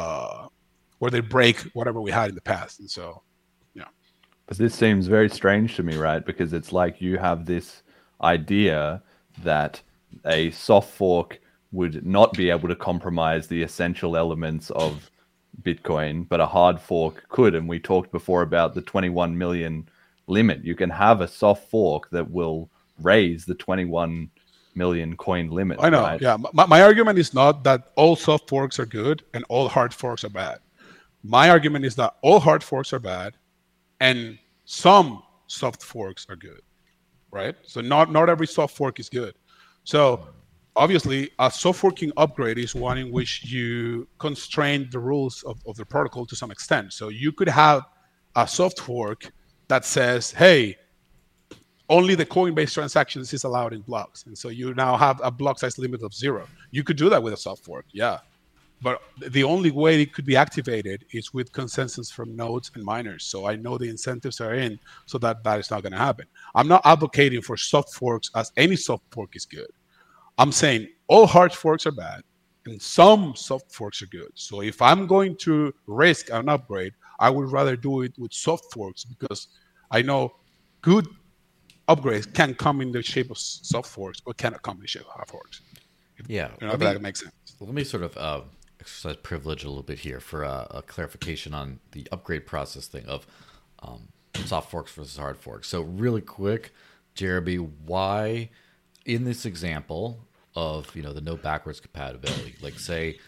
C: break whatever we had in the past. And so, yeah.
B: But this seems very strange to me, right? Because it's like you have this idea that a soft fork would not be able to compromise the essential elements of Bitcoin, but a hard fork could. And we talked before about the 21 million limit. You can have a soft fork that will raise the 21 million coin limit.
C: I know.
B: Right?
C: Yeah. My argument is not that all soft forks are good and all hard forks are bad. My argument is that all hard forks are bad and some soft forks are good, right? So not every soft fork is good. So obviously, a soft forking upgrade is one in which you constrain the rules of the protocol to some extent. So you could have a soft fork that says, hey, only the Coinbase transactions is allowed in blocks. And so you now have a block size limit of 0. You could do that with a soft fork, yeah. But the only way it could be activated is with consensus from nodes and miners. So I know the incentives are in so that is not going to happen. I'm not advocating for soft forks as any soft fork is good. I'm saying all hard forks are bad and some soft forks are good. So if I'm going to risk an upgrade, I would rather do it with soft forks, because I know good upgrades can come in the shape of soft forks, but cannot come in the shape of hard forks.
A: Yeah.
C: If that makes sense.
A: Let me sort of exercise privilege a little bit here for a clarification on the upgrade process thing of soft forks versus hard forks. So really quick, Jeremy, why in this example of, the no backwards compatibility, like say,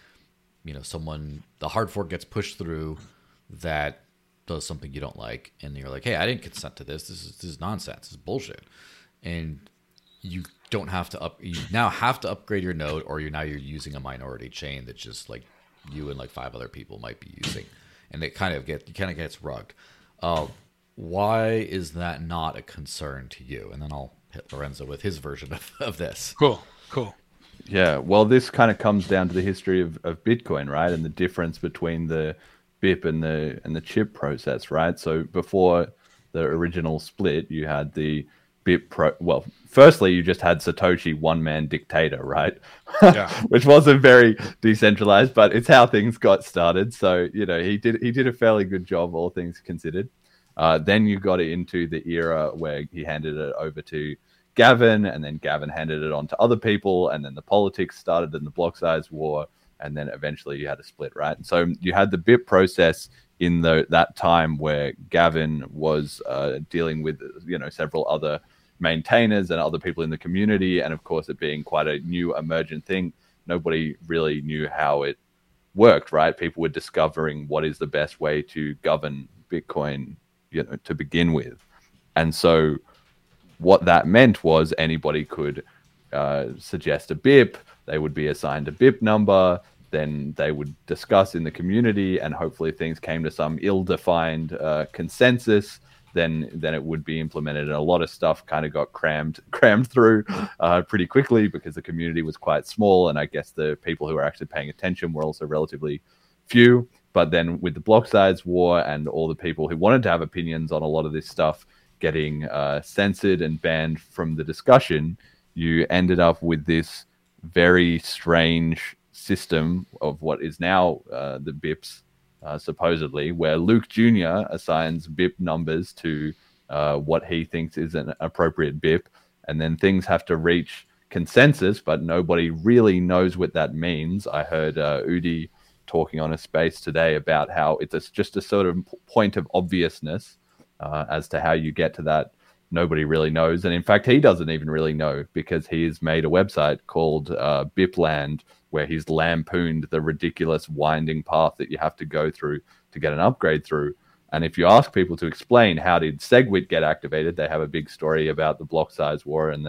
A: the hard fork gets pushed through that does something you don't like, and you're like, hey, I didn't consent to this. This is nonsense. This is bullshit. And you don't have to you now have to upgrade your node, or you're using a minority chain that just like you and like 5 other people might be using, and it kind of gets rugged. Why is that not a concern to you? And then I'll hit Lorenzo with his version of this.
C: Cool.
B: Yeah, well, this kind of comes down to the history of Bitcoin, right? And the difference between the BIP and the chip process, right? So before the original split, you had the BIP firstly, you just had Satoshi one-man dictator, right?
C: Yeah.
B: Which wasn't very decentralized, but it's how things got started. So, he did a fairly good job, all things considered. Then you got into the era where he handed it over to Gavin, and then Gavin handed it on to other people, and then the politics started in the block size war, and then eventually you had a split, right? So you had the BIP process in that time where Gavin was dealing with, several other maintainers and other people in the community, and of course it being quite a new emergent thing, nobody really knew how it worked, right? People were discovering what is the best way to govern Bitcoin, to begin with. And so what that meant was anybody could suggest a BIP, they would be assigned a BIP number, then they would discuss in the community, and hopefully things came to some ill-defined consensus, then it would be implemented. And a lot of stuff kind of got crammed through pretty quickly because the community was quite small, and I guess the people who were actually paying attention were also relatively few. But then with the block size war and all the people who wanted to have opinions on a lot of this stuff getting censored and banned from the discussion, you ended up with this very strange system of what is now the BIPs, supposedly, where Luke Jr. assigns BIP numbers to what he thinks is an appropriate BIP, and then things have to reach consensus, but nobody really knows what that means. I heard Udi talking on a space today about how it's just a sort of point of obviousness as to how you get to that. Nobody really knows. And in fact, he doesn't even really know, because he's made a website called Bipland, where he's lampooned the ridiculous winding path that you have to go through to get an upgrade through. And if you ask people to explain how did SegWit get activated, they have a big story about the block size war and the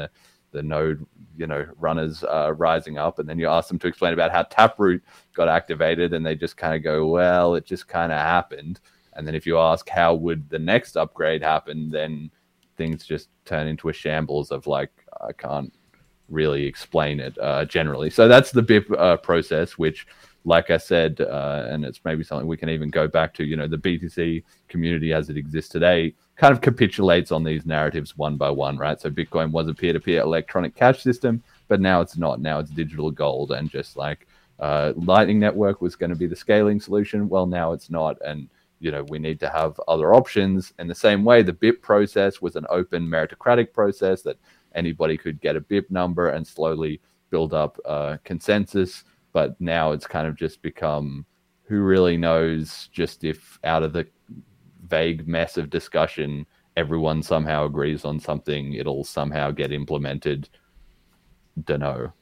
B: node, runners rising up, and then you ask them to explain about how Taproot got activated, and they just kind of go, well, it just kind of happened. And then if you ask how would the next upgrade happen, then things just turn into a shambles of like, I can't really explain it generally. So that's the BIP process, which, like I said, and it's maybe something we can even go back to, the BTC community as it exists today kind of capitulates on these narratives one by one, right? So Bitcoin was a peer-to-peer electronic cash system, but now it's not. Now it's digital gold, and just like Lightning Network was going to be the scaling solution, well, now it's not. And we need to have other options. In the same way, the BIP process was an open meritocratic process that anybody could get a BIP number and slowly build up consensus. But now it's kind of just become, who really knows, just if out of the vague mess of discussion, everyone somehow agrees on something, it'll somehow get implemented. Dunno.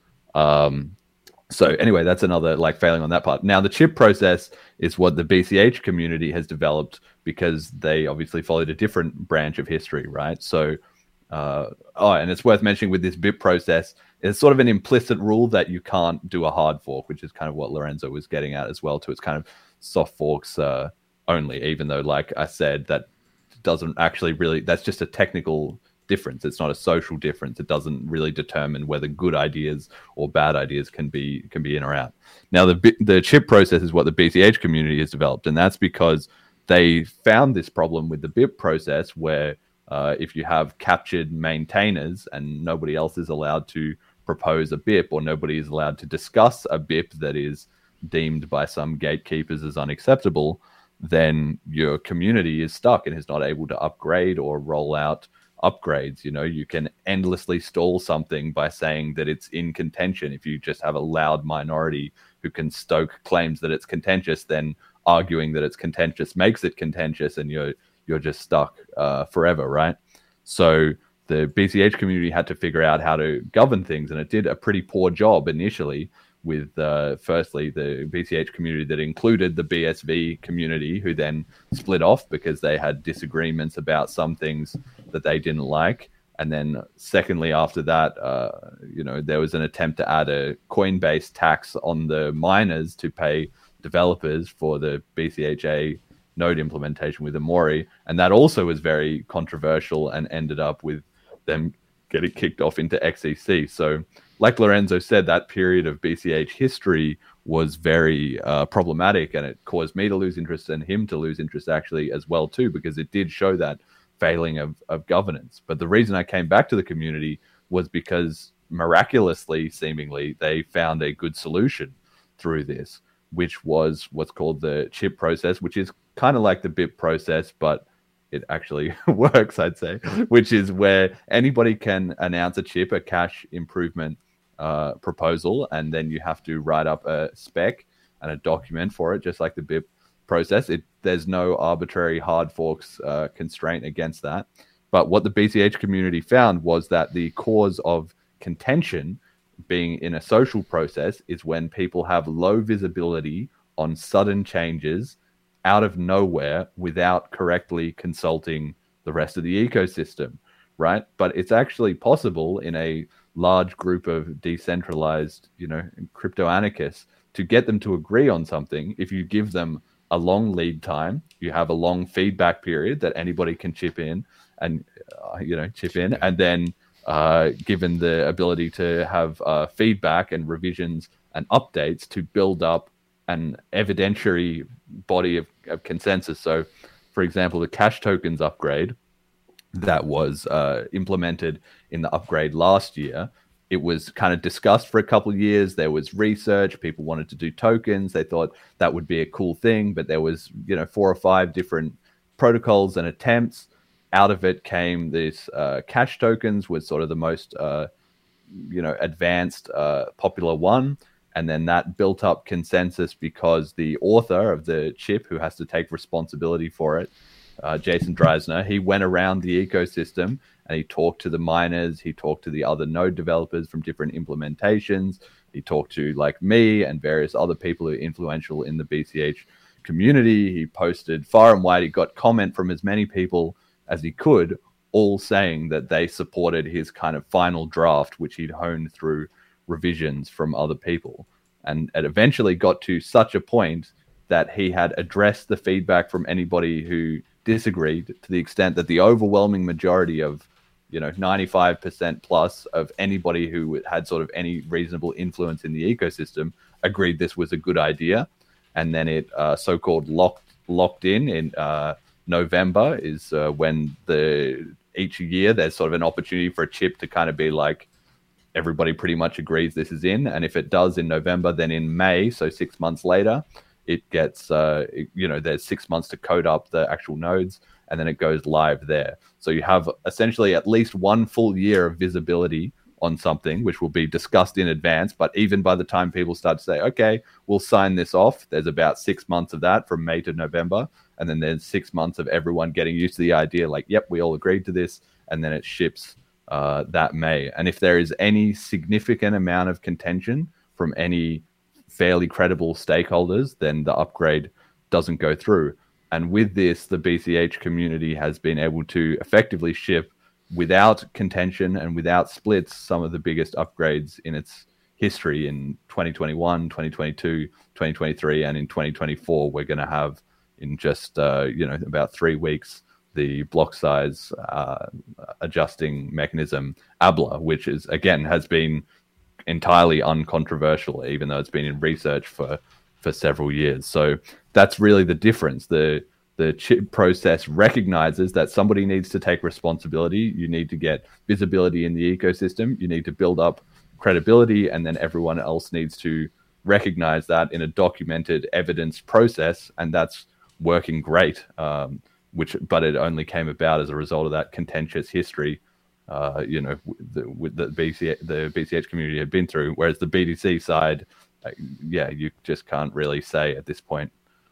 B: So anyway, that's another like failing on that part. Now the chip process is what the BCH community has developed because they obviously followed a different branch of history, right? So, and it's worth mentioning with this BIP process, it's sort of an implicit rule that you can't do a hard fork, which is kind of what Lorenzo was getting at as well too. It's kind of soft forks only, even though, like I said, that doesn't actually really, that's just a technical difference. It's not a social difference. It doesn't really determine whether good ideas or bad ideas can be in or out. Now, the chip process is what the BCH community has developed, and that's because they found this problem with the BIP process where if you have captured maintainers and nobody else is allowed to propose a BIP, or nobody is allowed to discuss a BIP that is deemed by some gatekeepers as unacceptable, then your community is stuck and is not able to upgrade or roll out upgrades. You can endlessly stall something by saying that it's in contention. If you just have a loud minority who can stoke claims that it's contentious, then arguing that it's contentious makes it contentious, and you're just stuck forever, right? So the BCH community had to figure out how to govern things, and it did a pretty poor job initially with, firstly, the BCH community that included the BSV community, who then split off because they had disagreements about some things that they didn't like. And then secondly, after that, there was an attempt to add a Coinbase tax on the miners to pay developers for the BCHA node implementation with Amori. And that also was very controversial and ended up with them getting kicked off into XEC. So like Lorenzo said, that period of BCH history was very problematic, and it caused me to lose interest and him to lose interest actually as well too, because it did show that failing of governance. But the reason I came back to the community was because miraculously, seemingly, they found a good solution through this, which was what's called the chip process, which is kind of like the BIP process, but it actually works, I'd say, which is where anybody can announce a chip, a cache improvement proposal, and then you have to write up a spec and a document for it, just like the BIP process. There's no arbitrary hard forks constraint against that. But what the BCH community found was that the cause of contention being in a social process is when people have low visibility on sudden changes out of nowhere without correctly consulting the rest of the ecosystem, right? But it's actually possible in a large group of decentralized, crypto anarchists to get them to agree on something. If you give them a long lead time, you have a long feedback period that anybody can chip in, and and then given the ability to have feedback and revisions and updates to build up an evidentiary body of consensus. So, for example, the cash tokens upgrade that was implemented in the upgrade last year, it was kind of discussed for a couple of years. There was research. People wanted to do tokens. They thought that would be a cool thing, but there was, 4 or 5 different protocols and attempts. Out of it came this cash tokens was sort of the most, advanced, popular one. And then that built up consensus because the author of the chip, who has to take responsibility for it, Jason Dreisner, he went around the ecosystem and he talked to the miners. He talked to the other node developers from different implementations. He talked to like me and various other people who are influential in the BCH community. He posted far and wide. He got comment from as many people as he could, all saying that they supported his kind of final draft, which he'd honed through revisions from other people. And it eventually got to such a point that he had addressed the feedback from anybody who disagreed, to the extent that the overwhelming majority of 95% plus of anybody who had sort of any reasonable influence in the ecosystem agreed this was a good idea. And then it so-called locked in November is when each year there's sort of an opportunity for a chip to kind of be like, everybody pretty much agrees this is in. And if it does in November, then in May, so 6 months later, it gets, there's 6 months to code up the actual nodes, and then it goes live there. So you have essentially at least 1 full year of visibility on something, which will be discussed in advance. But even by the time people start to say, okay, we'll sign this off, there's about 6 months of that from May to November. And then there's 6 months of everyone getting used to the idea, like, yep, we all agreed to this. And then it ships that May. And if there is any significant amount of contention from any fairly credible stakeholders, then the upgrade doesn't go through. And with this, the BCH community has been able to effectively ship without contention and without splits some of the biggest upgrades in its history in 2021, 2022, 2023, and in 2024. We're going to have in just about 3 weeks the block size adjusting mechanism ABLA, which has been entirely uncontroversial, even though it's been in research for several years. So that's really the difference. The chip process recognizes that somebody needs to take responsibility. You need to get visibility in the ecosystem. You need to build up credibility, and then everyone else needs to recognize that in a documented evidence process, and that's working great. But it only came about as a result of that contentious history, with the BCH community had been through. Whereas the BTC side, you just can't really say at this point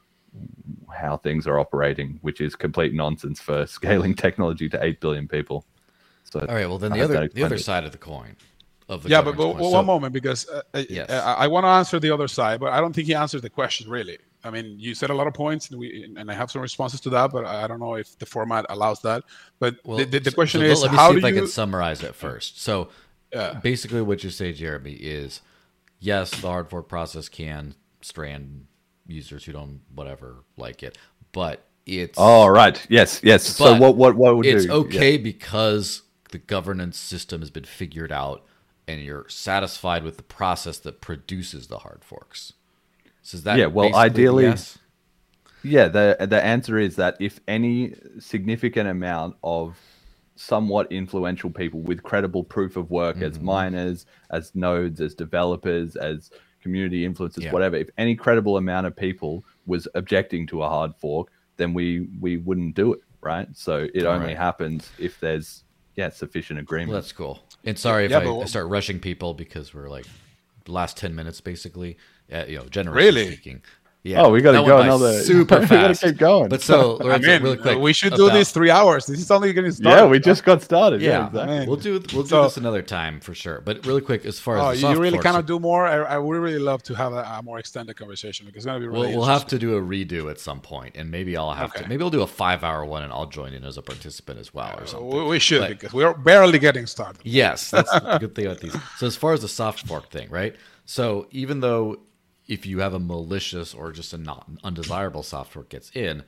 B: how things are operating, which is complete nonsense for scaling technology to 8 billion people. So,
A: all right, well then the other side of the coin. But
C: one moment, because
A: yes.
C: I want to answer the other side, but I don't think he answered the question really. I mean, you said a lot of points, and I have some responses to that, but I don't know if the format allows that. But the question is,
A: let me
C: how
A: see
C: do
A: if
C: you...
A: I can summarize it first. So basically what you say, Jeremy, is yes, the hard fork process can strand users who don't like it, but it's...
B: Oh, right. Yes. So what would
A: it's
B: do?
A: okay because the governance system has been figured out and you're satisfied with the process that produces the hard forks. So is that
B: ideally,
A: yes?
B: Yeah, the answer is that if any significant amount of somewhat influential people with credible proof of work as miners, as nodes, as developers, as community influencers, whatever, if any credible amount of people was objecting to a hard fork, then we wouldn't do it, right? So it only happens if there's sufficient agreement.
A: Well, that's cool. And sorry if I start rushing people because we're like the last 10 minutes basically, generally speaking. Yeah.
B: Oh, we got to go another
A: super fast.
B: We got to keep going.
A: But so, Lorenzo, really quick,
C: we should do this 3 hours. This is only getting started.
B: Yeah, we just got started.
A: Yeah,
B: exactly.
A: We'll do this another time for sure. But really quick, as far as the soft
C: you really
A: forks,
C: kind of do more. I would really love to have a more extended conversation because it's going to be really.
A: We'll have to do a redo at some point, and maybe I'll have to. Maybe I'll do a 5-hour one, and I'll join in as a participant as well, or something.
C: We should because we're barely getting started.
A: Yes, that's the good thing about these. So as far as the soft fork thing, right? So even though if you have a malicious or just a not undesirable soft fork gets in,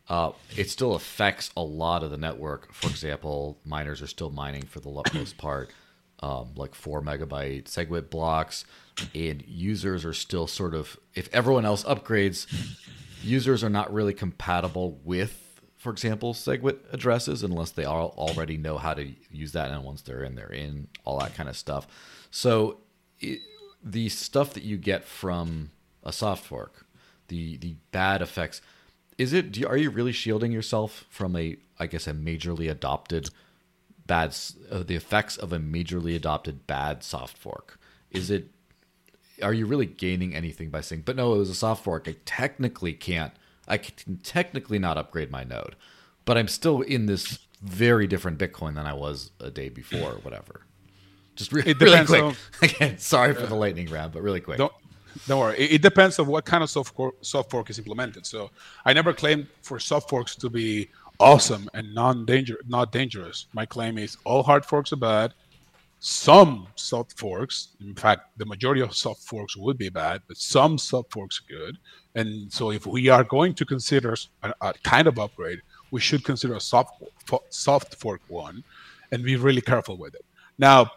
A: it still affects a lot of the network. For example, miners are still mining for the most part, like 4 megabyte SegWit blocks, and users are still sort of, if everyone else upgrades, users are not really compatible with, for example, SegWit addresses unless they already know how to use that, and once they're in, all that kind of stuff. So the stuff that you get from a soft fork, the bad effects, are you really shielding yourself from the effects of a majorly adopted bad soft fork? Are you really gaining anything by saying, but no, it was a soft fork, I can technically not upgrade my node, but I'm still in this very different Bitcoin than I was a day before or whatever? Just really quick. Again, sorry for the lightning round, but really quick.
C: Don't worry. It depends on what kind of soft fork is implemented. So I never claimed for soft forks to be awesome and not dangerous. My claim is all hard forks are bad. Some soft forks, in fact, the majority of soft forks would be bad, but some soft forks are good. And so if we are going to consider a kind of upgrade, we should consider a soft fork one and be really careful with it. Now,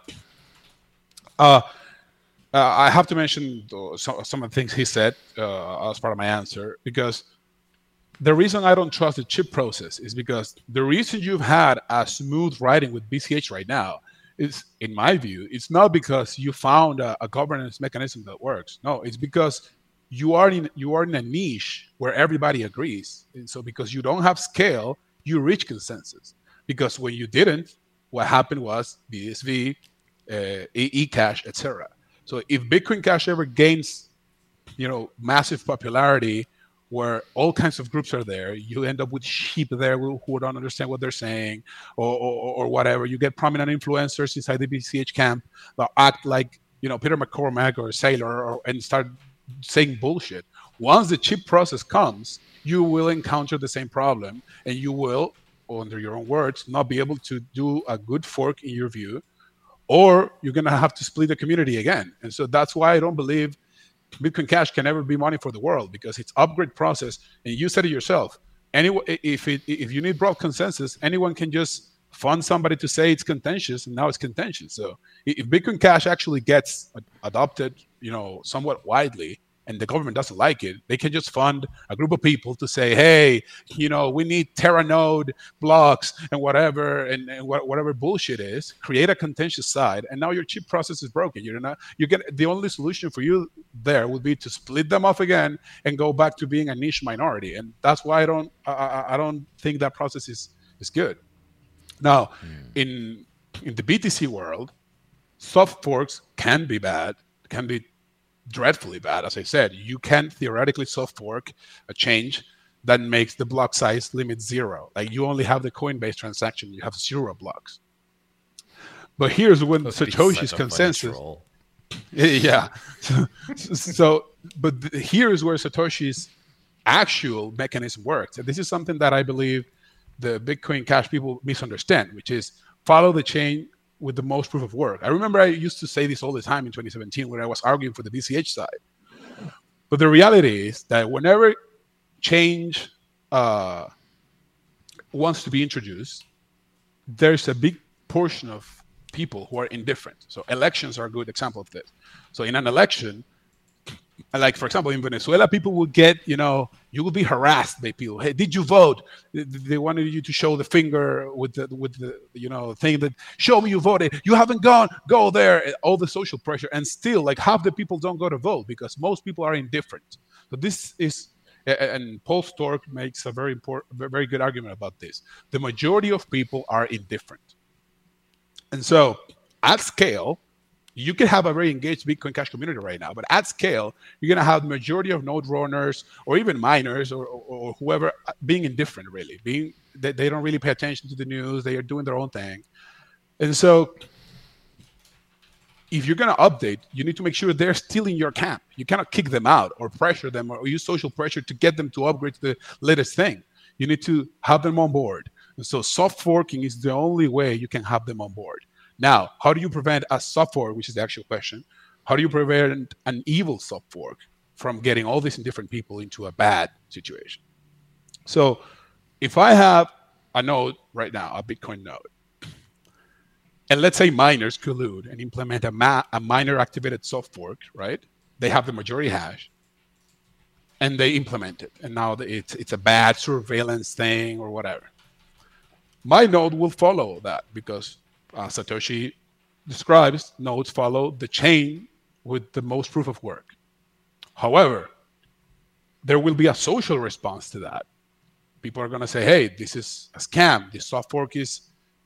C: I have to mention some of the things he said as part of my answer, because the reason I don't trust the chip process is because the reason you've had a smooth riding with BCH right now is, in my view, it's not because you found a governance mechanism that works. No, it's because you are in a niche where everybody agrees. And so because you don't have scale, you reach consensus. Because when you didn't, what happened was BSV, eCash, etc. So if Bitcoin Cash ever gains, massive popularity, where all kinds of groups are there, you end up with sheep there who don't understand what they're saying, or whatever. You get prominent influencers inside the BCH camp that act like Peter McCormack or Saylor and start saying bullshit. Once the chip process comes, you will encounter the same problem, and you will, under your own words, not be able to do a good fork in your view, or you're going to have to split the community again. And so that's why I don't believe Bitcoin Cash can never be money for the world, because it's upgrade process. And you said it yourself. If you need broad consensus, anyone can just fund somebody to say it's contentious, and now it's contentious. So if Bitcoin Cash actually gets adopted, somewhat widely, and the government doesn't like it, they can just fund a group of people to say, hey, we need Terranode blocks and whatever, and whatever bullshit is, create a contentious side, and now your chip process is broken. The only solution for you there would be to split them off again and go back to being a niche minority. And that's why I don't think that process is good. Now, in the BTC world, soft forks can be bad, can be dreadfully bad. As I said, you can theoretically soft fork a change that makes the block size limit 0. Like, you only have the Coinbase transaction, you have 0 blocks. But here's when Satoshi's consensus. Yeah. But here's where Satoshi's actual mechanism works. And this is something that I believe the Bitcoin Cash people misunderstand, which is follow the chain with the most proof of work. I remember I used to say this all the time in 2017 when I was arguing for the BCH side. But the reality is that whenever change wants to be introduced, there's a big portion of people who are indifferent. So elections are a good example of this. So in an election, like, for example, in Venezuela, people would get, you will be harassed by people. Hey, did you vote? They wanted you to show the finger with the thing that, show me you voted. You haven't gone, go there. All the social pressure. And still, like, half the people don't go to vote because most people are indifferent. So this is, and Paul Stork makes a very good argument about this. The majority of people are indifferent. And so at scale, you can have a very engaged Bitcoin Cash community right now, but at scale, you're going to have the majority of node runners or even miners or whoever being indifferent, really. They don't really pay attention to the news. They are doing their own thing. And so if you're going to update, you need to make sure they're still in your camp. You cannot kick them out or pressure them or use social pressure to get them to upgrade to the latest thing. You need to have them on board. And so soft forking is the only way you can have them on board. Now, how do you prevent a soft fork, which is the actual question? How do you prevent an evil soft fork from getting all these indifferent people into a bad situation? So if I have a node right now, a Bitcoin node, and let's say miners collude and implement a miner activated soft fork, right? They have the majority hash and they implement it. And now it's a bad surveillance thing or whatever. My node will follow that because Satoshi describes nodes follow the chain with the most proof of work. However, there will be a social response to that. People are going to say, hey, this is a scam. This soft fork is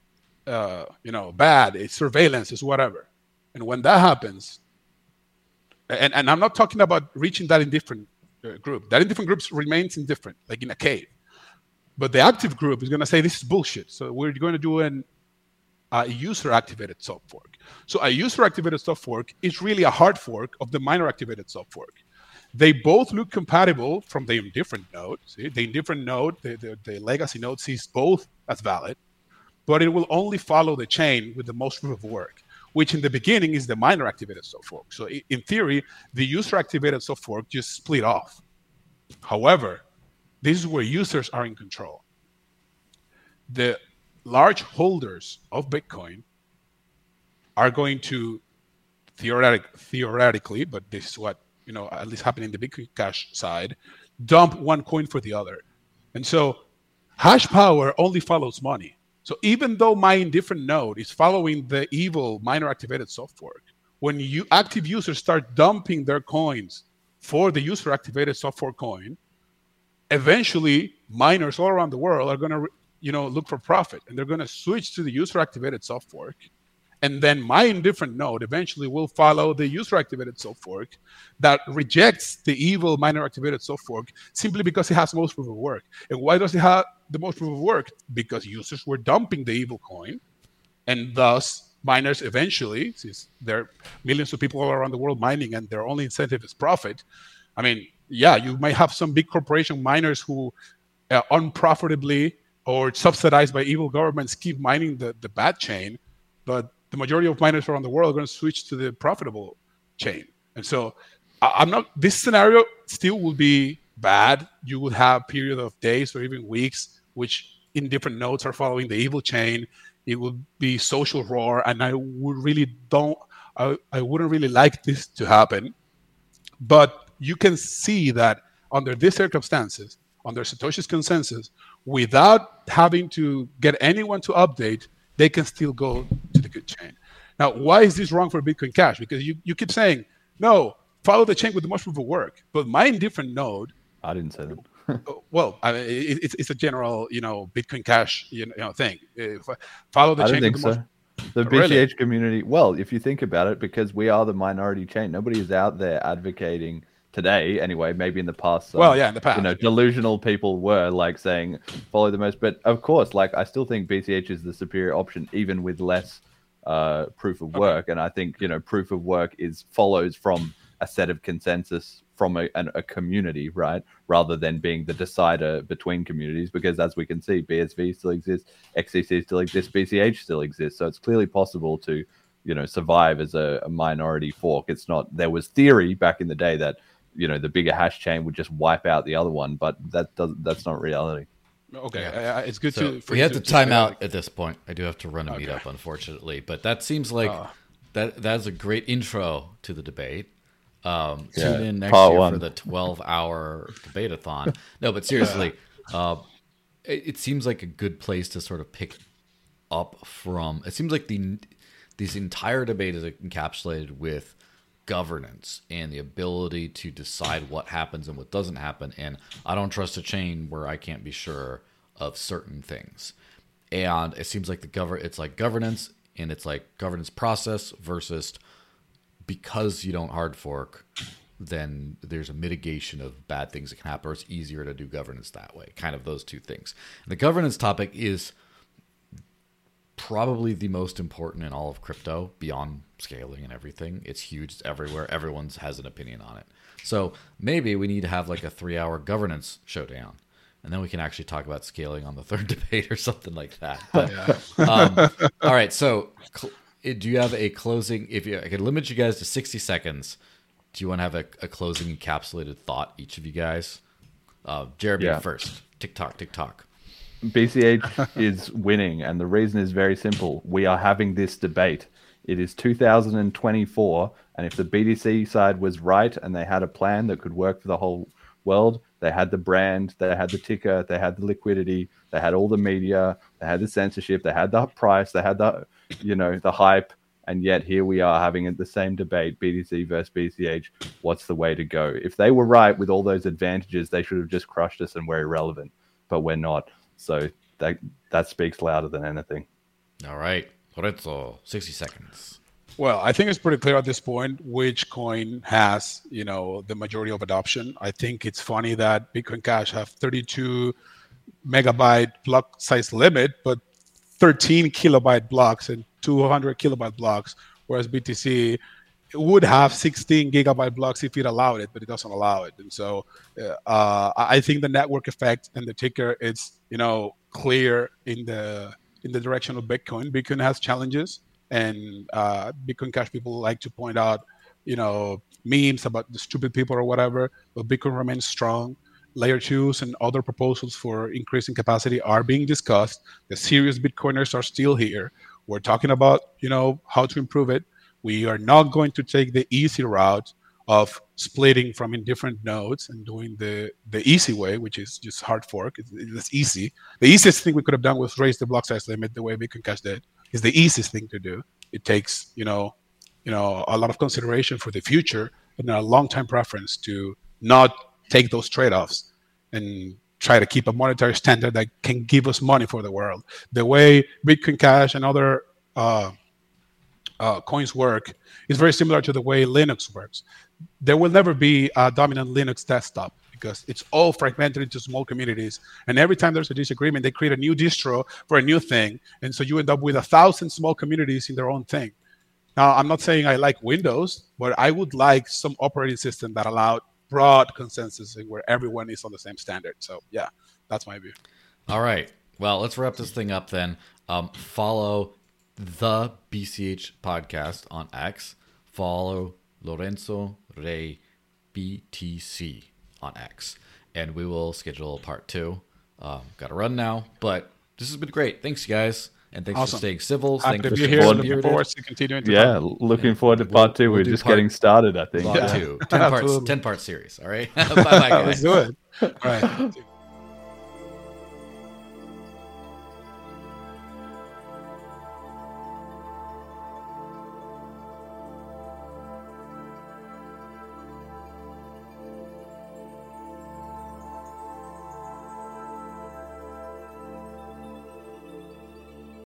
C: bad. It's surveillance. It's whatever. And when that happens, and I'm not talking about reaching that indifferent group. That indifferent group remains indifferent, like in a cave. But the active group is going to say, this is bullshit. So we're going to do a user-activated soft fork. So a user-activated soft fork is really a hard fork of the miner-activated soft fork. They both look compatible from the indifferent node. See, the indifferent node, the legacy node sees both as valid, but it will only follow the chain with the most proof of work, which in the beginning is the miner activated soft fork. So in theory, the user activated soft fork just split off. However, this is where users are in control. The large holders of Bitcoin are going to theoretically, but this is what, at least happening in the Bitcoin Cash side, dump one coin for the other. And so hash power only follows money. So even though my indifferent node is following the evil miner activated soft fork, when active users start dumping their coins for the user activated soft fork coin, eventually miners all around the world are going to look for profit, and they're going to switch to the user activated soft fork. And then my indifferent node eventually will follow the user-activated soft fork that rejects the evil miner-activated soft fork simply because it has most proof of work. And why does it have the most proof of work? Because users were dumping the evil coin, and thus miners eventually, since there are millions of people all around the world mining and their only incentive is profit, I mean, yeah, you might have some big corporation miners who unprofitably or subsidized by evil governments keep mining the bad chain, but the majority of miners around the world are going to switch to the profitable chain. And so this scenario still will be bad. You would have period of days or even weeks, which in different nodes are following the evil chain. It would be social roar. And I wouldn't really like this to happen. But you can see that under these circumstances, under Satoshi's consensus, without having to get anyone to update, they can still go to the good chain. Now, why is this wrong for Bitcoin Cash? Because you keep saying, no, follow the chain with the most proof of work. But my indifferent node...
B: I didn't say that.
C: Well, I mean, it's a general, Bitcoin Cash, thing. Follow the chain.
B: I don't think so. The BCH community, well, if you think about it, because we are the minority chain, nobody is out there advocating today, anyway, maybe in the past.
C: In the past.
B: Delusional people were like saying, follow the most. But of course, I still think BCH is the superior option, even with less proof of work. And I think, proof of work follows from a set of consensus from a community, right? Rather than being the decider between communities, because as we can see, BSV still exists, XCC still exists, BCH still exists. So it's clearly possible to, survive as a minority fork. It's not, there was theory back in the day that, the bigger hash chain would just wipe out the other one, but that's not reality.
C: Okay, it's good
A: we have to time out at this point. I do have to run a meetup, unfortunately, but that seems like that's a great intro to the debate. Tune in next year for the 12-hour debate-a-thon. No, but seriously, it seems like a good place to sort of pick up from. It seems like this entire debate is encapsulated with governance and the ability to decide what happens and what doesn't happen. And I don't trust a chain where I can't be sure of certain things. And it seems like it's like governance, and it's like governance process versus because you don't hard fork, then there's a mitigation of bad things that can happen, or it's easier to do governance that way. Kind of those two things. And the governance topic is probably the most important in all of crypto, beyond scaling and everything. It's huge. It's everywhere. Everyone has an opinion on it. So maybe we need to have like a 3-hour governance showdown, and then we can actually talk about scaling on the third debate or something like that. But, all right. So do you have a closing? I could limit you guys to 60 seconds. Do you want to have a closing encapsulated thought, each of you guys? Jeremy first. TikTok.
B: BCH is winning, and the reason is very simple. We are having this debate. It is 2024, and if the BTC side was right and they had a plan that could work for the whole world, they had the brand, they had the ticker, they had the liquidity, they had all the media, they had the censorship, they had the price, they had the hype, and yet here we are having the same debate, BTC versus BCH. What's the way to go? If they were right with all those advantages, they should have just crushed us and we're irrelevant, but we're not. So that speaks louder than anything.
A: All right. Lorenzo, 60 seconds.
C: Well, I think it's pretty clear at this point which coin has, the majority of adoption. I think it's funny that Bitcoin Cash have 32 megabyte block size limit, but 13 kilobyte blocks and 200 kilobyte blocks, whereas BTC it would have 16 gigabyte blocks if it allowed it, but it doesn't allow it. And so I think the network effect and the ticker is, clear in the direction of Bitcoin. Bitcoin has challenges, and Bitcoin Cash people like to point out, memes about the stupid people or whatever, but Bitcoin remains strong. Layer 2s and other proposals for increasing capacity are being discussed. The serious Bitcoiners are still here. We're talking about, how to improve it. We are not going to take the easy route of splitting from indifferent nodes and doing the easy way, which is just hard fork. It's easy. The easiest thing we could have done was raise the block size limit the way Bitcoin Cash did. It's the easiest thing to do. It takes, a lot of consideration for the future and a long-time preference to not take those trade-offs and try to keep a monetary standard that can give us money for the world. The way Bitcoin Cash and other coins work is very similar to the way Linux works. There will never be a dominant Linux desktop because it's all fragmented into small communities. And every time there's a disagreement, they create a new distro for a new thing. And so you end up with 1,000 small communities in their own thing. Now, I'm not saying I like Windows, but I would like some operating system that allowed broad consensus and where everyone is on the same standard. So, yeah, that's my view.
A: All right. Well, let's wrap this thing up then. Follow the BCH podcast on X. Follow Lorenzo Rey BTC on X. And we will schedule part 2. Got to run now, but this has been great. Thanks, guys. And thanks for staying civil.
C: Happy
A: Thanks
C: to
A: for
C: be here. Looking forward to continuing to talk.
B: Looking forward to part 2. We're just getting started, I think.
A: Part 2. 10 part series. All right. Bye-bye, guys.
C: Let's do it. All right.